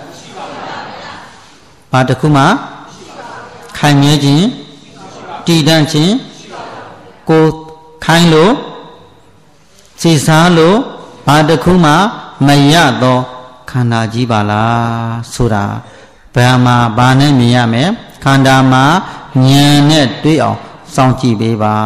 ဘာတစ်ခုမှခိုင်မြဲခြင်းတည်တံ့ခြင်းကိုခိုင်းလို့စိတ်စားလို့ဘာတစ်ခုမှမရတော့ခန္ဓာကြီးပါလားဆိုတာဘာနဲ့မြင်ရမယ်ခန္ဓာမှာဉာဏ်နဲ့တွေ့အောင်စောင့်ကြည့်ပေးပါ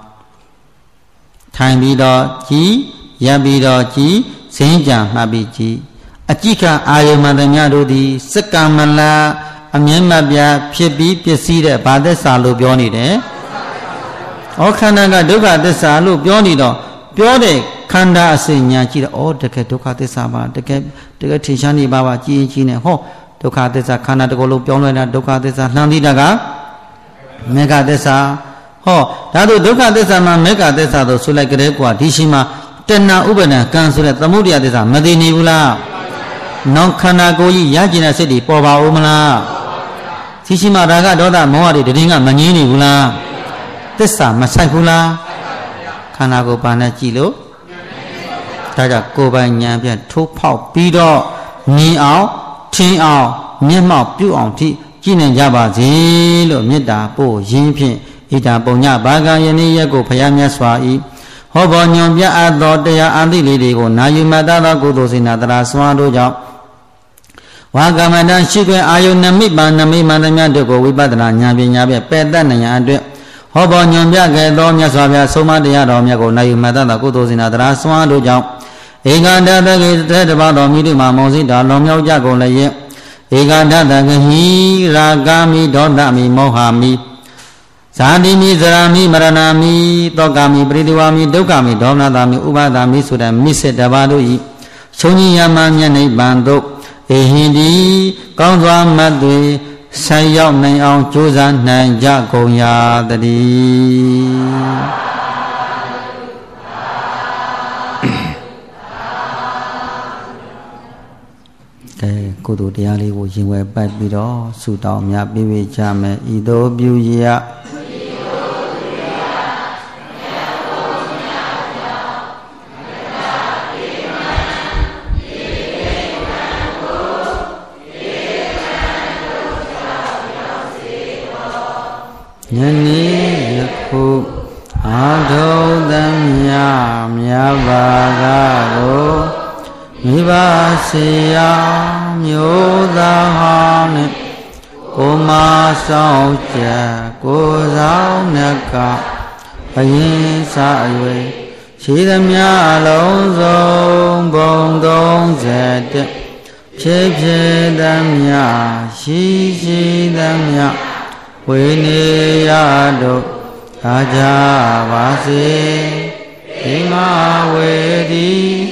ထိုင်ပြီးတော့ကြည်ရပ်ပြီးတော့ကြည်စင်းကြံမှတ်ပြီးကြည်အကြည့်ခံအာယုံမှန်တဲ့များတို့သည်စက္ကမလာအမြဲမပြဖြစ်ပြီးပစ္စည်းတဲ့ဘာသစ္စာလို့ပြောနေတယ်ခန္ဓာကဒုက္ခသစ္စာလို့ပြောနေတော့ပြောတဲ့ခန္ဓာအစဉ်ညာကြည့်တော့တကယ်ဒုက္ခသစ္စာပါတကယ်ထင်ရှားနေပါကြည်ကြီးနဲ့ဒုက္ခသစ္စာခန္ဓာတစ်ခုလုံးပြောင်းလဲတာဒုက္ခသစ္စာလှမ်းသိတာကမေဃသစ္စာဒါတို့ဒုက္ခသစ္စာမှာမေဃသစ္စာတို့ဆိုလိုက်ကြတဲ့ကွာဒီရှိမှာတဏှာဥပါဒံကံဆိုတဲ့သမုဒယသစ္စာမသိနေဘူးလားနောက်ခန္ဓာကိုယ်ကြီးရကျင်တဲ့စိတ်တွေပေါ်ပါဦးမလားဒီရှိမှာရာဂဒေါသမောဟတွေတည်င်းကမငြင်းနေဘူးလားသစ္စာမဆိုင်ဘူးလားခခန္ဓာကိုယ်ဘာနဲ့ကြည့်လို့ဒါကြောင့်ကိုယ်ပိုင်ဉာဏ်ဖြင့်ထိုးဖောက်ပြီးတော့မြင်အောင်ထင်အောင်မျက်မှောက်ပြုအောင်ထိကြည်နိုင်ကြပါစေလို့မေတ္တာပို့ရင်းဖြင့်ဣဒံပုညဘာဂယနေ့ရက်ကိုဘုရားမြတ်စွာဤဟောပေါ်ညွန်ပြအပ်သောတရားအသိလေးတွေကိုနာယူမှတ်သောကုသိုလ်စေနာတရာစွာတို့ကြောင့်ဝါကမတံရှိခွင့်အာယုနမိပါနမိမန္တမြတ်တို့ကိုဝိပဿနာဉာဏ်ပညာဖြင့်ပယ်တတ်နိုင်ရန်အတွက်ဟောပေါ်ညွန်ပြခဲ့သောမြတ်စွာဘုရားဆုံးမတရားတော်မြတ်ကိုနာယူမှတ်သောကုသိုလ်စေနာတရာစွာတို့ကြောင့်ဧကန္တတကေသေတပါတော်မိတုမှာမောစိတာလွန်မြောက်ကြကုန်လည်းရဲ့ဧကန္တတကေဟိရာဂာမိဒေါသမိမောဟမိဇာတိမိဇရာမိမရဏမိတောကမိပရိဒီဝမိဒုက္ခမိဒေါမနတာမိဥပါဒမိဆိုတဲ့မိစေတပါတို့ဤချုပ်ကြီးယမမျက်နှိပ်ပံတို့အေဟိတိကောင်းစွာမတ်တွေဆိုင်ရောက်နိုင်အောင်ကြိုးစားနိုင်ကြကုန်ရာတည်းကုသိုလ်တရားလေးကိုရင်ဝယ်ပိုက်ပြီးတော့ဆုတောင်းများပြည့်ကြမယ်ဤသို့ပြုရညနေယခုအာထုံသမြမြပါကကိုမိဘစေယမျိုးသားဟောင်းနဲ့ကိုမဆောင်ချက်ကိုဆောင်နှကဘယင်းစာရွယ်ရှိသမျှလုံးစုံဘုံ30ဖြစ်ဖြစ်သမျှရှိရှိသမျှဝိနေယတို့သာကြပါစေဒီမဝေဒီ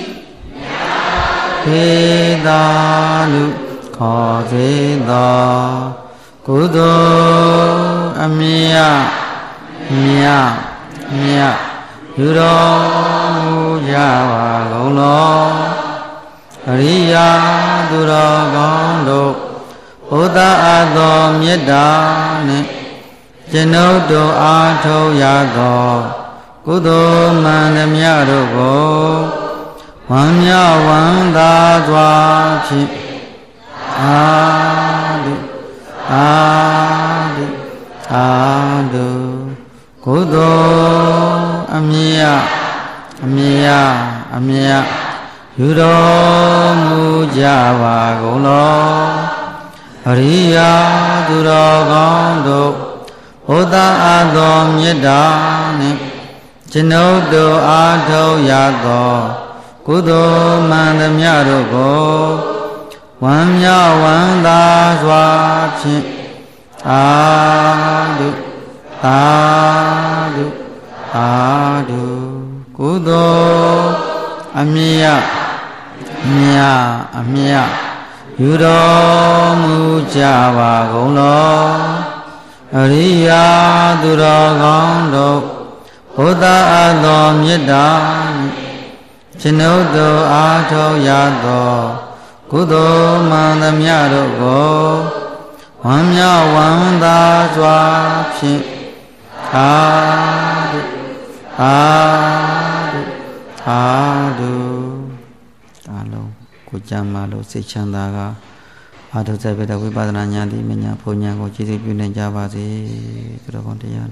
သေသာလူခေါ်စေသောကုသိုလ်အမြတ်မြတ်မြတ်ယူတော်မူကြပါကုန်လောအရိယာသူတော်ကောင်းတို့ဘုဒ္ဓအသောမေတ္တာနှင့်ကျွန်ုပ်တို့အားထုတ်ရသောကုသိုလ်မှန်သမျှတို့ကိုဝမ်းမြောက်ဝမ်းသာစွာဖြင့်အာတုအာတုအာတုကုသိုလ်အမြတ်အမြတ်အမြတ်ယူတော်မူကြပါကုန်လောအရိယာသူတော်ကောင်းတို့ဘုဒ္ဓအသောမေတ္တာနှင့်ကျွန်ုပ်တို့အားထုတ်ရသောကုသိုလ်မှန်သမျှတို့ကိုဝမ်းမြောက်ဝမ်းသာစွာဖြင့်အာတုအာတုအာတုကုသိုလ်အမြတ်မြတ်အမြတ်ယူတော်မူကြပါကုန်လောအရိယာသူတော်ကောင်းတို့ဘုဒ္ဓအသောမေတ္တာကျွန်ုပ်တို့အားထုတ်ရသောကုသိုလ်မှန်သမျှတို့ကိုဝမ်းမြောက်ဝမ်းသာစွာဖြင့်အာတုအာတုအာတုအလုံးကိုကြမ်းမာလို့စိတ်ချမ်းသာကအာထုတဲ့ဝိပဿနာဉာဏ်ဒီမညာဘုံဉာဏ်ကိုကြည်စုပြုနိုင်ကြပါစေသူတော်ကောင်းတရား